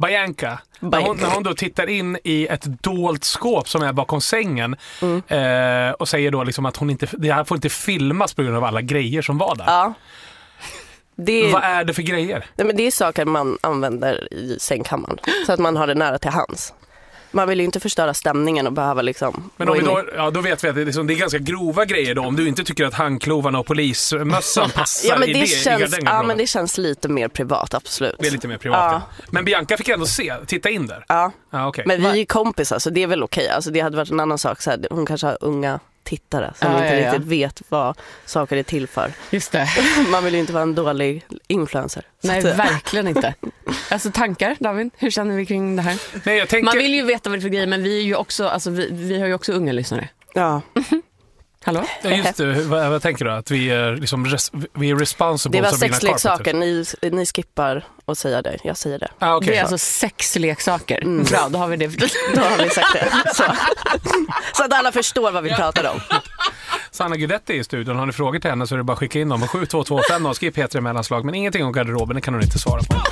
när hon då tittar in i ett dolt skåp som är bakom sängen och säger då liksom att det här får inte filmas på grund av alla grejer som var där. Ja. Vad är det för grejer? Nej, men det är saker man använder i sängkammaren så att man har det nära till hands. Man vill ju inte förstöra stämningen och behöva liksom... Men om vi då vet vi att det är ganska grova grejer då. Om du inte tycker att handklovarna och polismössan passar men det känns lite mer privat, absolut. Det är lite mer privat. Ja. Men Bianca fick ändå titta in där. Ja. Okay. Men vi är kompisar, så det är väl okej. Alltså det hade varit en annan sak. Så här, hon kanske har unga tittare som inte riktigt vet vad saker är till för. Just det. Man vill ju inte vara en dålig influencer. Nej, verkligen inte. Alltså tankar, David? Hur känner vi kring det här? Nej, man vill ju veta vad det är för grejer, men vi är ju också, alltså vi har ju också unga lyssnare. Ja. Hallå? Ja, just det. Vad tänker du? Att vi är liksom vi är responsible. Det var sexleksaker. Ni skippar och säger det. Jag säger det. Okay, det är alltså sexleksaker. Bra, då har vi det. Då har vi sagt det. Så att alla förstår vad vi pratar om. Sanna Guidetti i studion. Har ni frågor till henne så är det bara att skicka in dem. 7225 och skriv P3 mellanslag. Men ingenting om garderoben, det kan hon inte svara på.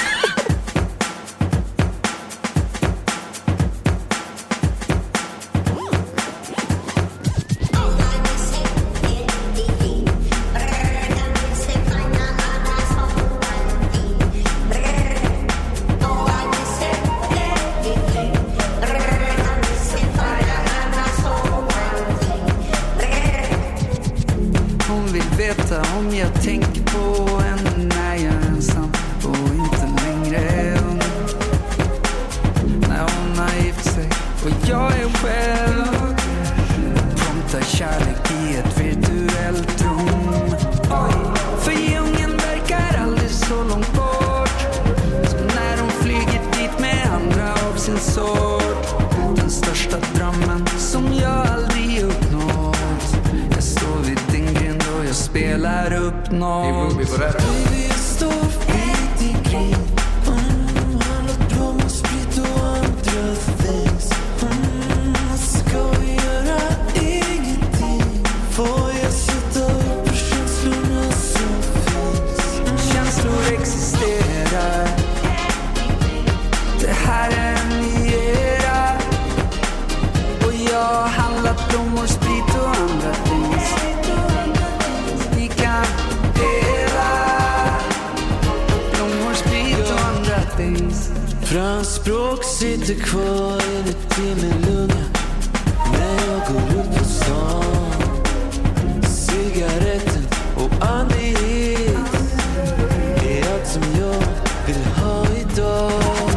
Om jag tänker på en när jag är ensam och inte längre ung. När hon har gift sig och jag är själv. Promptar kärlek i ett virtuellt rum. För djungeln verkar aldrig så långt bort. Som när hon flyger dit med andra av sin sort. Den största drömmen som jag aldrig uppnår. spelar upp något. Baby, jag står fritt i krig. Handlat blom och sprit och andra things. Ska vi göra ingenting? Får jag sätta upp på känslorna som finns? Känslor existerar. Det här är en era. Och jag har handlat blommor, sprit och andra things. Vi kan dela blommor, sprit och andra things. Fransk språk sitter kvar inuti min lunga när jag går upp på stan. Cigaretten och andlighet är allt som jag vill ha idag.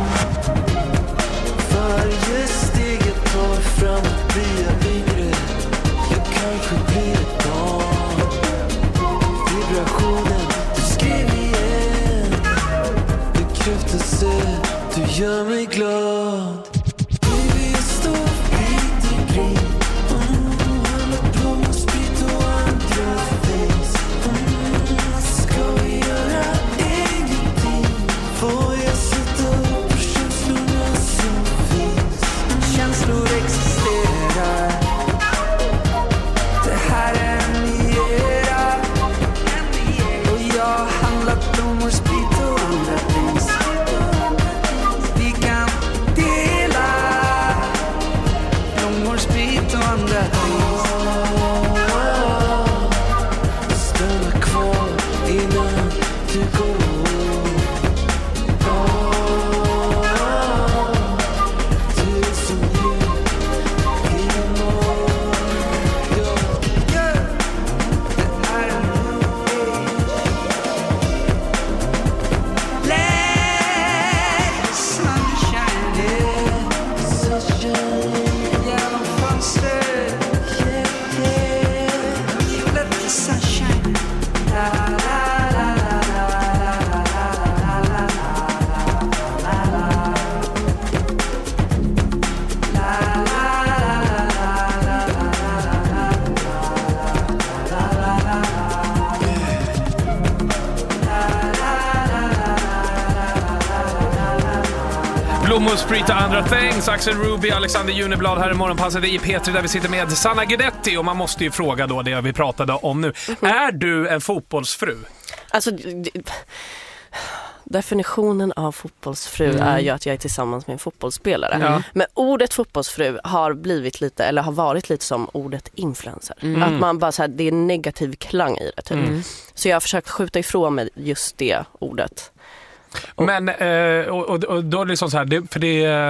Varje steg jag tar framåt blir jag yngre. Jag kanske blir ett barn. Vibrationen du skrev igen. Bekräftelse, du gör mig glad. Baby, jag står fritt i krig. Handlat blom och sprit och andra things. Ska vi göra ingenting? Får jag sätta upp på känslorna som finns? Känslor existerar. Det här är en era. Och jag har handlat blommor, sprit och andra things. Vi kan dela blommor, sprit och andra things. Stanna kvar innan du går. Du är som ljud i morgon. Det är en new age. Let the sun shine in. Sunshine genom fönster. Let the sun shine. La la la Blommor, sprit och andra things. Axel Ruby, Alexander Juneblad här i Morgonpasset i P3 där vi sitter med Sanna Guidetti. Och man måste ju fråga då det vi pratade om nu. Är du en fotbollsfru? Alltså, definitionen av fotbollsfru är ju att jag är tillsammans med en fotbollsspelare. Ja. Men ordet fotbollsfru har blivit lite, eller har varit lite som ordet influencer. Att man bara så här, det är negativ klang i det typ. Så jag har försökt skjuta ifrån mig just det ordet. Men och då är det liksom så här, för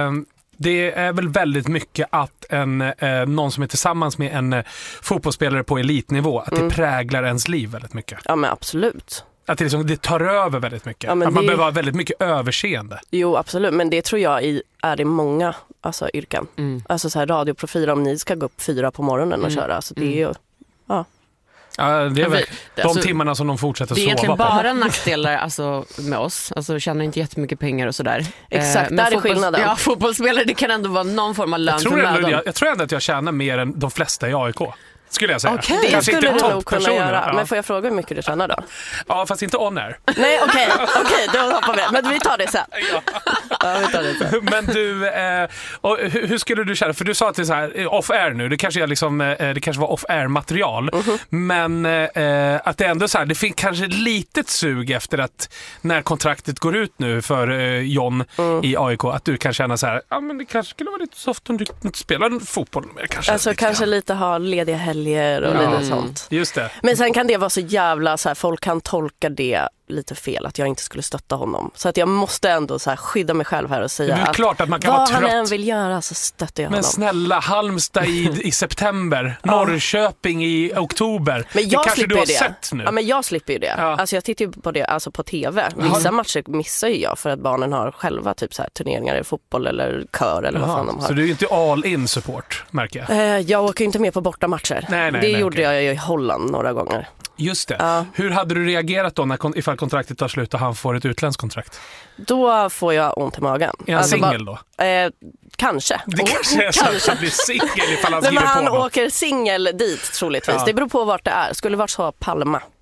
det är väl väldigt mycket att någon som är tillsammans med en fotbollsspelare på elitnivå, att det präglar ens liv väldigt mycket. Ja, men absolut. Att det, liksom, det tar över väldigt mycket. Ja, att man behöver ha väldigt mycket överseende. Jo, absolut. Men det tror jag är i många yrken. Alltså så här, radioprofiler, om ni ska gå upp 4 på morgonen och köra. Alltså det är ju, ja. Ja, det är väl de timmarna som de fortsätter sova på. Det är egentligen bara nackdelar alltså, med oss. Alltså tjänar inte jättemycket pengar och sådär. Exakt, där är skillnaden. Ja, fotbollsspelare, det kan ändå vara någon form av lön för mödan. Jag tror ändå att jag tjänar mer än de flesta i AIK. Skulle jag säga. Okay. Det skulle du nog kunna göra. Ja. Men får jag fråga hur mycket du tjänar då? Ja, fast inte on air. Nej, okej, då hoppar vi. Men vi tar det sen. Ja, vi tar det sen. Men du, och hur skulle du känna? För du sa att det är så här off air nu. Det kanske är liksom, det kanske var off air material. Men att det ändå så här, det finns kanske ett litet sug efter att när kontraktet går ut nu för John i AIK, att du kan känna så här, ja men det kanske skulle vara lite soft om du inte spelar fotboll mer kanske. Alltså kanske lite ha lediga helger och lite sånt. Just det. Men sen kan det vara så jävla så här, folk kan tolka det lite fel, att jag inte skulle stötta honom. Så att jag måste ändå så här skydda mig själv här och säga det är att klart att man kan vad vara trött. han än vill göra så stöttar jag honom. Men snälla, Halmstad i september, Norrköping i oktober. Men jag det kanske du har det. sett nu. Ja, men jag slipper ju det. Ja. Alltså jag tittar ju på det alltså på TV. Vissa matcher missar ju jag för att barnen har själva typ så här turneringar i fotboll eller kör eller vad fan de har. Så du är ju inte all in support, märker jag. Jag åker ju inte med på bortamatcher. Det gjorde jag i Holland några gånger. Just det. Ja. Hur hade du reagerat då ifall kontraktet tar slut och han får ett utländskt kontrakt? Då får jag ont i magen. Är han singel då? Kanske. Det kanske är så att han blir singel ifall han skriver på. Men han åker singel dit troligtvis. Ja. Det beror på vart det är. Skulle det varit så Palma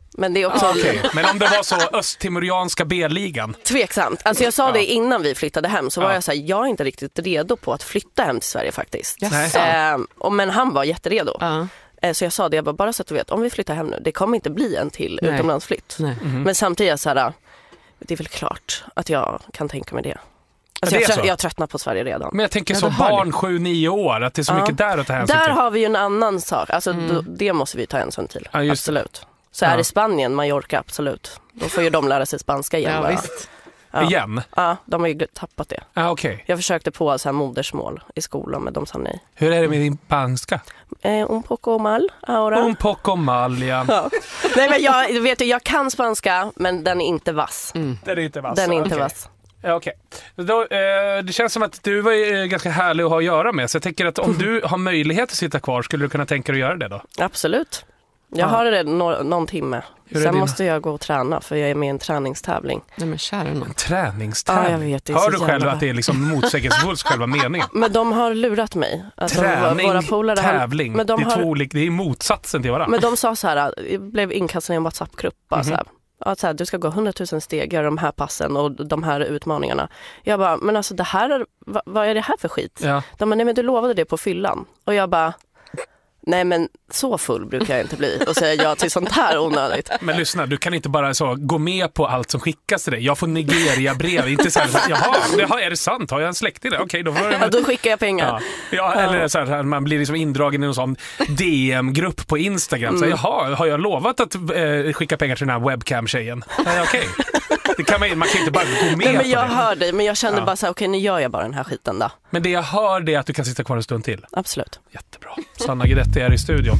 Men det är också... Men om det var så östtimorianska B-ligan? Tveksamt. Alltså jag sa det innan vi flyttade hem, så var jag så här, jag är inte riktigt redo på att flytta hem till Sverige faktiskt. Men han var jätteredo. Så jag sa det, bara så att du vet, om vi flyttar hem nu, det kommer inte bli en till utomlandsflytt. Men samtidigt så här, det är väl klart att jag kan tänka mig det. Alltså jag tröttnar på Sverige redan. Men jag tänker så barn 7-9 år, att det är så mycket där att ta hänsyn till. Där har vi ju en annan sak. Alltså det måste vi ta hänsyn till. Absolut. Så är det Spanien, Mallorca, absolut. Då får ju de lära sig spanska igen. Visst. Igen? Ja, de har ju tappat det. Okay. Jag försökte på så här modersmål i skolan, men de sa nej. Hur är det med din spanska? Un poco mal ahora. Un poco mal, ja. Nej, men jag kan spanska, men den är inte vass. Den är inte vass. Den är inte vass. Okej. Det känns som att du var ganska härlig att ha att göra med. Så jag tänker att om du har möjlighet att sitta kvar, skulle du kunna tänka dig att göra det då? Absolut. Jag har det någon timme. Sen måste jag gå och träna, för jag är med i en träningstävling. Nej, men kära någon. En träningstävling? Ja, jag vet, hör du själv att det är liksom motsägelsefullt själva meningen? Men de har lurat mig. Alltså, tävling. Men det är motsatsen till varandra. Men de sa så här, jag blev inkastad i en WhatsApp-grupp. Så här, du ska gå 100 000 steg, göra de här passen och de här utmaningarna. Jag bara, men alltså det här, vad är det här för skit? De bara, nej men du lovade det på fyllan. Och jag bara, nej men så full brukar jag inte bli och säga ja till sånt här onödigt. Men lyssna, du kan inte bara så gå med på allt som skickas till dig. Jag får Nigeria-brev, inte så här, jaha, är det sant? Har jag en släkting där? Okej, då får jag... då skickar jag pengar. Eller så här, man blir liksom indragen i någon sån DM-grupp på Instagram. Så jaha, har jag lovat att skicka pengar till den här webcam-tjejen? Okej. Man kan inte bara gå med men jag hör dig, men jag kände bara så här, okej, nu gör jag bara den här skiten då. Men det jag hör det är att du kan sitta kvar en stund till. Absolut. Jättebra. Sanna Guidetti är i studion.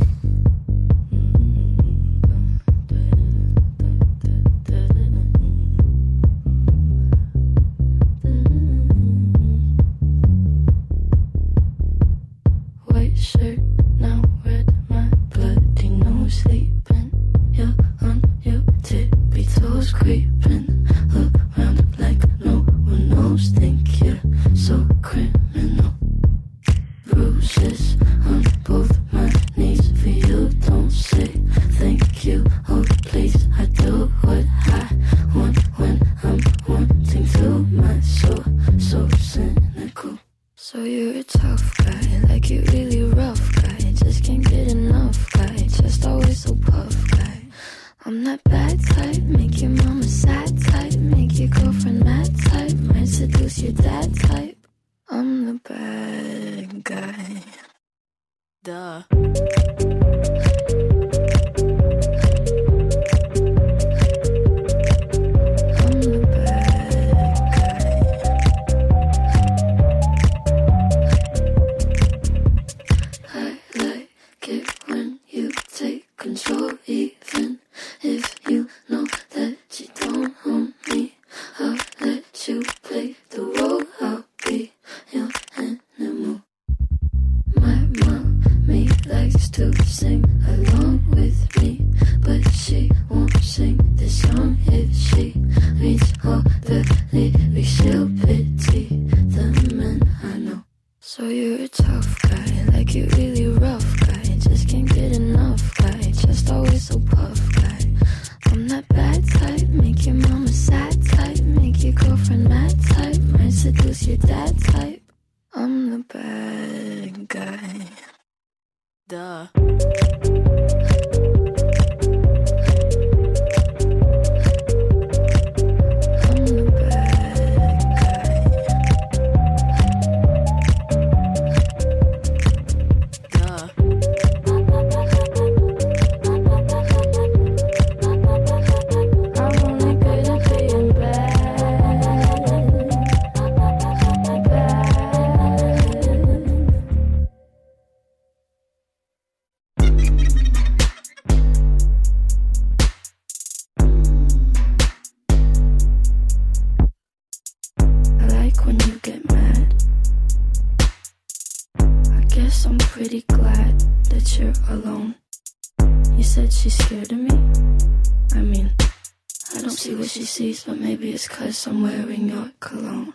White shirt, now red, my bloody nose sleeping. You're on your tippy toes creeping. Look around like no one knows. Think you're so criminal. Bruises on both my knees for you. Don't say thank you. Oh please, I do what I want when I'm wanting to. My soul so cynical. So you're a tough guy, like you really rough guy. Just can't get enough guy, just always so puff guy. I'm that bad type, make your mama sad type, make your girlfriend mad type, might seduce your dad type. I'm the bad guy. Duh. Control, even if you know that you don't own me. I'll let you play the role. I'll be your animal. My mommy likes to sing along with me, but she won't sing this song if she reads all the lyrics. She'll pity the men I know. So you're a tough guy, like you really rough guy. Just can't get enough guy, just always so puff guy. I'm that bad type, make your mama sad type, make your girlfriend mad type, might seduce your dad type. I'm the bad guy. Duh. Pretty glad that you're alone. You said she's scared of me. I mean, I don't see what she sees, but maybe it's 'cause I'm wearing your cologne.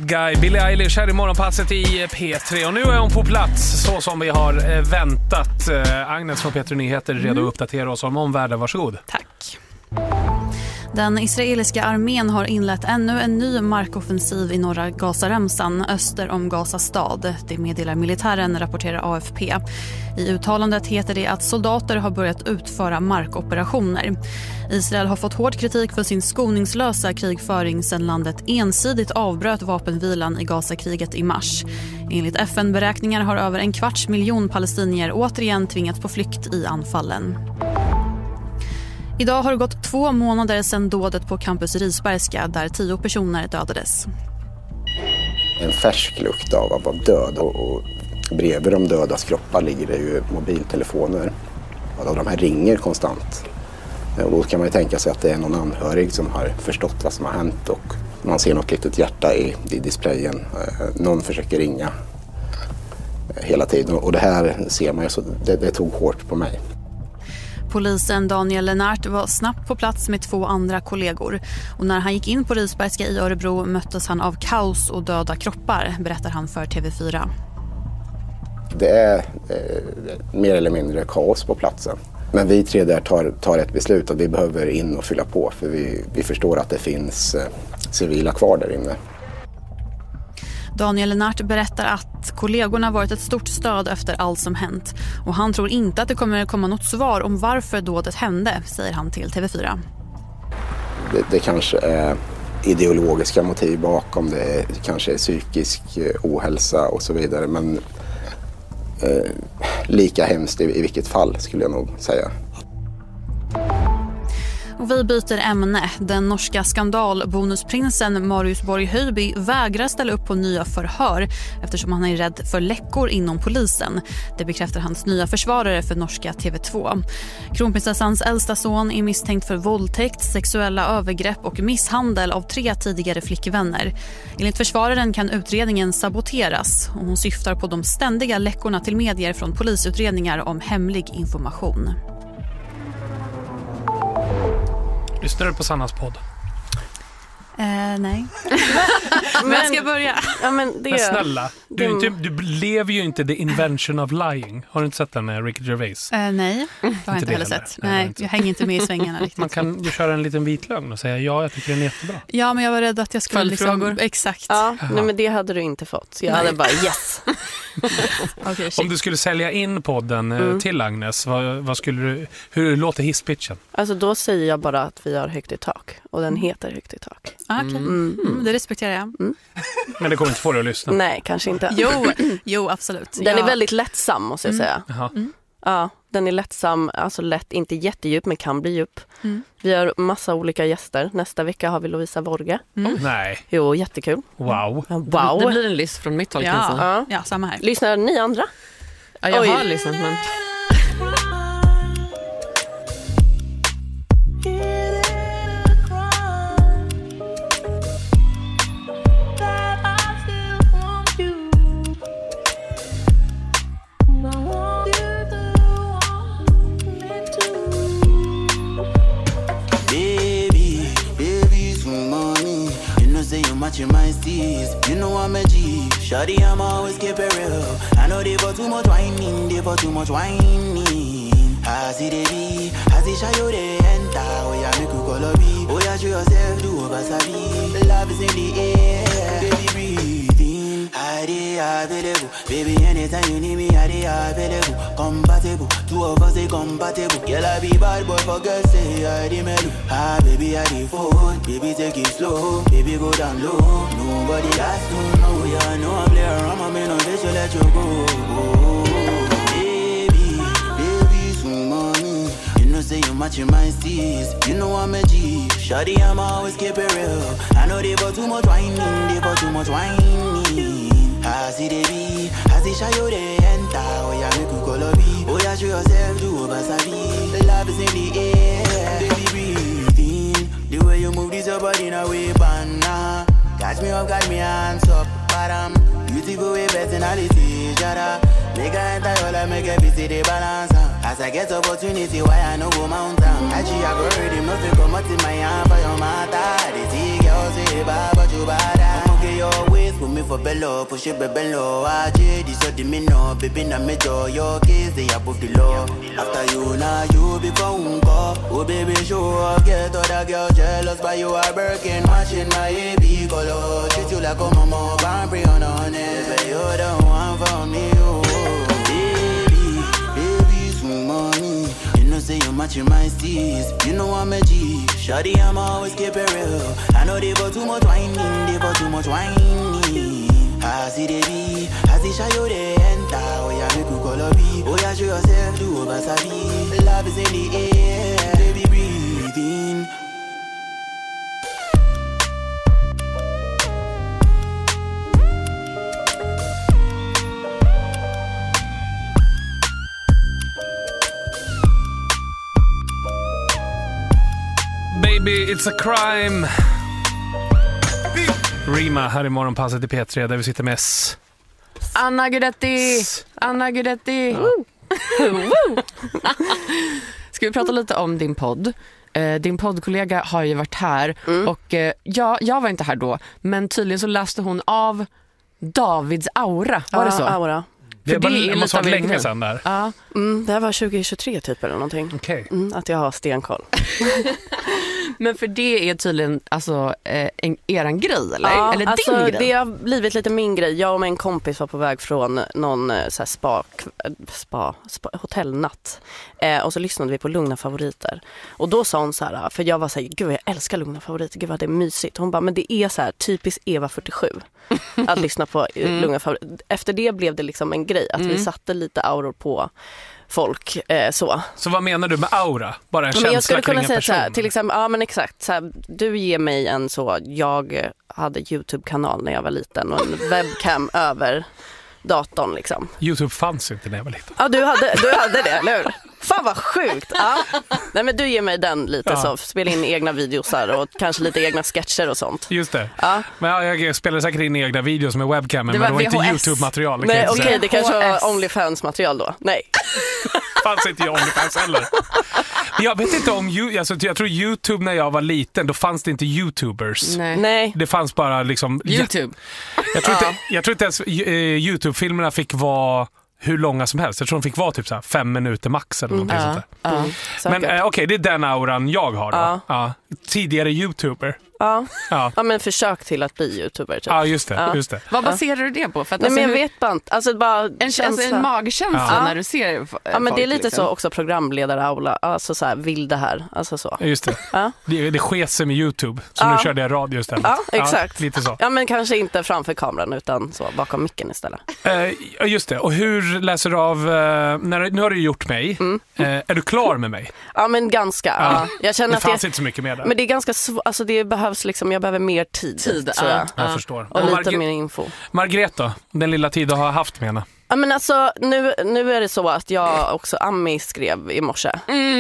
Bad Guy, Billie Eilish här i morgonpasset i P3. Och nu är hon på plats så som vi har väntat. Agnes från P3 Nyheter är redo att uppdatera oss om omvärlden. Varsågod. Tack. Den israeliska armén har inlett ännu en ny markoffensiv i norra Gazaremsan öster om Gaza stad. Det meddelar militären, rapporterar AFP. I uttalandet heter det att soldater har börjat utföra markoperationer. Israel har fått hård kritik för sin skoningslösa krigföring sedan landet ensidigt avbröt vapenvilan i Gazakriget i mars. Enligt FN-beräkningar har över 250 000 palestinier återigen tvingats på flykt i anfallen. Idag har det gått 2 månader sedan dådet på campus Risbergska där 10 personer dödades. En färsk lukt av att vara död och bredvid de dödas kroppar ligger det ju mobiltelefoner. Och de här ringer konstant. Och då kan man ju tänka sig att det är någon anhörig som har förstått vad som har hänt och man ser något litet hjärta i displayen. Någon försöker ringa hela tiden och det här ser man ju så det tog hårt på mig. Polisen Daniel Lennart var snabbt på plats med 2 andra kollegor. Och när han gick in på Risbergska i Örebro möttes han av kaos och döda kroppar, berättar han för TV4. Det är mer eller mindre kaos på platsen. Men vi 3 där tar ett beslut att vi behöver in och fylla på för vi förstår att det finns civila kvar där inne. Daniel Lennart berättar att kollegorna varit ett stort stöd efter allt som hänt. Och han tror inte att det kommer komma något svar om varför dådet hände, säger han till TV4. Det kanske är ideologiska motiv bakom det, kanske är psykisk ohälsa och så vidare. Men lika hemskt i vilket fall skulle jag nog säga. Och vi byter ämne. Den norska skandalbonusprinsen Marius Borg Höjby vägrar ställa upp på nya förhör eftersom han är rädd för läckor inom polisen. Det bekräftar hans nya försvarare för norska TV2. Kronprinsessans äldsta son är misstänkt för våldtäkt, sexuella övergrepp och misshandel av 3 tidigare flickvänner. Enligt försvararen kan utredningen saboteras och hon syftar på de ständiga läckorna till medier från polisutredningar om hemlig information. Lyssnar du på Sannas podd? Nej. Men jag ska börja. Ja, men snälla, du lever ju inte the invention of lying. Har du inte sett den med Ricky Gervais? Nej, det har jag inte heller sett. Nej, jag hänger inte med i svängarna riktigt. Man kan ju köra en liten vit lögn och säga jag tycker den är jättebra. Ja, men jag var rädd att jag skulle liksom... Exakt. Ja, nej, men det hade du inte fått. Jag hade bara yes. Okay, om du skulle sälja in podden till Agnes, vad skulle du, hur låter hisspitchen? Alltså då säger jag bara att vi har högt i tak och den heter högt i tak. Okay. Det respekterar jag. Men det kommer inte få dig att lyssna. Nej, kanske inte. Jo, absolut. Den är väldigt lättsam måste jag säga. Ja, den är lättsam, alltså lätt, inte jättedjup men kan bli djup. Vi har massa olika gäster. Nästa vecka har vi Lovisa Vorge. Nej. Jo, jättekul. Wow. Det blir en list från mitt håll kanske. Ja, samma här. Lyssnar ni andra? Ja, jag har lyssnat men... Matching my steez, you know I'm a G. Shawty, I'm always keep it real. I know they for too much whining, they for too much whining. I see the B, I see Shayo they enter. Oh yeah, make you call a B. Oh yeah, show yourself, do over sabi. Love is in the air, baby breathe in. I dey available, baby anytime you need me, I dey available. Compatible, 2 of us they compatible. Girl I be bad boy for girls say I dey mellow. Ah baby I dey fold, baby take it slow, baby go down low. Nobody has to know, yeah I know I play around, my man on this so let you go. Baby, swing money, you know say you matching my steez. You know I'm a G, shawty I'm always keep it real. I know they for too much whining, they for too much whining. I see the B, I see Shayo they enter. Oh yeah, make you call a B. Oh yeah, show yourself, do over sabi. Love is in the air, baby breathe in. The way you move this your body in a way, banana. Catch me up, got me hands up, bottom. Beautiful way, personality, jada. Make a enter all I make a busy the balance. As I get opportunity, why I no go mountain. Actually, I go ready, nothing come out in my hand for your matter. They see girls say, but you bad. I'm okay, your waist. me for bello, push it baby low. I this so the me no, baby na me do. Your kids they above the law. After you now you become uncle. Oh baby show up, get other girl jealous by you are Birkin, matching my AB color. Treat you like a mama, Barbie on honest, but you don't want for me. Oh baby, some money. You know say you matching my steez. You know I'm a G. Shawty, I'm always keep it real. I know they for too much whining, they for too much whining. I see the be, I see show you the enter. Oh yeah, make you call a B. Oh yeah, show yourself, do over sabi. Love is in the air, baby breathe in. Baby, it's a crime. Rima här i morgonpasset i P3 där vi sitter med Anna Guidetti. Ska vi prata lite om din podd? Din poddkollega har ju varit här och jag var inte här då, men tydligen så läste hon av Davids aura. Var det så? Aura. Det måste vara länge sedan där. Ja. Det här var 2023 typ eller någonting. Okay. Att jag har stenkoll. Men för det är tydligen alltså, eran grej, eller? Ja, eller alltså, din grej? Det har blivit lite min grej. Jag och en kompis var på väg från någon så här, spa hotellnatt. Och så lyssnade vi på Lugna favoriter. Och då sa hon så här, för jag var så här, gud jag älskar Lugna favoriter, gud vad det är mysigt. Hon bara, men det är så här typiskt Eva 47 att lyssna på Lugna favoriter. Efter det blev det liksom en grej att vi satte lite auror på folk så. Så vad menar du med aura? Bara en känsla jag skulle kunna säga person. Så här, till exempel, ja men exakt så här, du ger mig en så, jag hade YouTube-kanal när jag var liten och en webcam över datorn liksom. YouTube fanns inte när jag var liten. Ja, du hade det, eller hur? Fan vad sjukt. Ja. Nej men du ger mig den lite så, spela in egna videosar och kanske lite egna sketcher och sånt. Just det. Ja. Men jag spelade säkert in egna videos med webcamen, men det var inte YouTube-material. Nej, okej, det kanske var OnlyFans-material då. Nej. Fanns inte i OnlyFans heller. Jag vet inte om jag tror YouTube när jag var liten, då fanns det inte YouTubers. Nej. Det fanns bara liksom YouTube. Jag tror inte ens YouTube-filmerna fick vara hur långa som helst. Jag tror de fick vara typ så här 5 minuter max eller någonting sånt där. Men okej, det är den auran jag har då. Ja. Tidigare YouTuber. Ja, men försök till att bli YouTuber typ. Ja, just det. Vad baserar du det på? För att, nej, men jag vet inte. Alltså bara en magkänsla när du ser folk, ja, men det är lite liksom. Så också programledare-aula. Alltså så här, vill det här. Alltså så. Just det. Det sker sig med YouTube. Så nu körde jag radio istället. Ja, exakt. Lite så. Ja, men kanske inte framför kameran utan så bakom micken istället. Just det. Och hur läser du av... nu har du gjort mig. Är du klar med mig? Ja, men ganska. Ja. Jag känner det att fanns inte så mycket mer där. Men det är ganska alltså det behövs liksom, jag behöver mer tid tror jag. Jag förstår. Och lite mer info. Margreta, den lilla tid du har haft med henne. Ja, men alltså nu är det så att jag också Ami skrev i morse.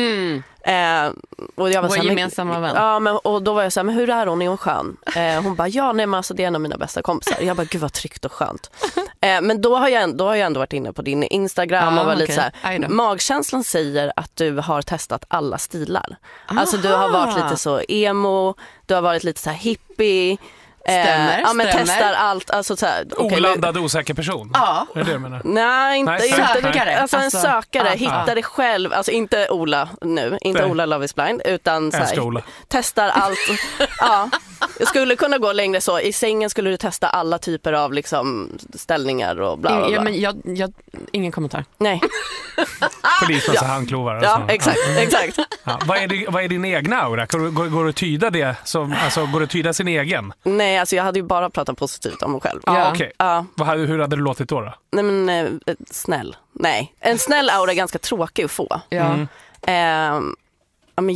Och jag var vår gemensamma vän. Ja, men och då var jag så här, men hur är hon? Är hon skön? Hon bara, ja nej men alltså det är en av mina bästa kompisar. Jag bara, gud vad tryggt och skönt. Men då har jag ändå varit inne på din Instagram och var lite så här, magkänslan säger att du har testat alla stilar. Alltså du har varit lite så emo, du har varit lite så här hippie. Stämmer, ja, men testar allt. Alltså, så här, olandad, osäker person. Ja. Är det jag menar? Nej, inte sökare. Alltså en sökare, hittar det själv. Alltså inte Ola nu, inte Ola Love is blind, utan så här, testar allt. Ja. Jag skulle kunna gå längre så. I sängen skulle du testa alla typer av liksom, ställningar och bla bla bla. Ja, men ingen kommentar. Nej. Polisens handklovar. Alltså. Ja, exakt. Ja. Vad är din egna aura? Går du att tyda det? Går du att tyda sin egen? Nej, alltså jag hade ju bara pratat positivt om mig själv. Ja, okej. Hur hade det låtit då? Nej, men snäll. Nej, en snäll aura är ganska tråkig att få. Ja.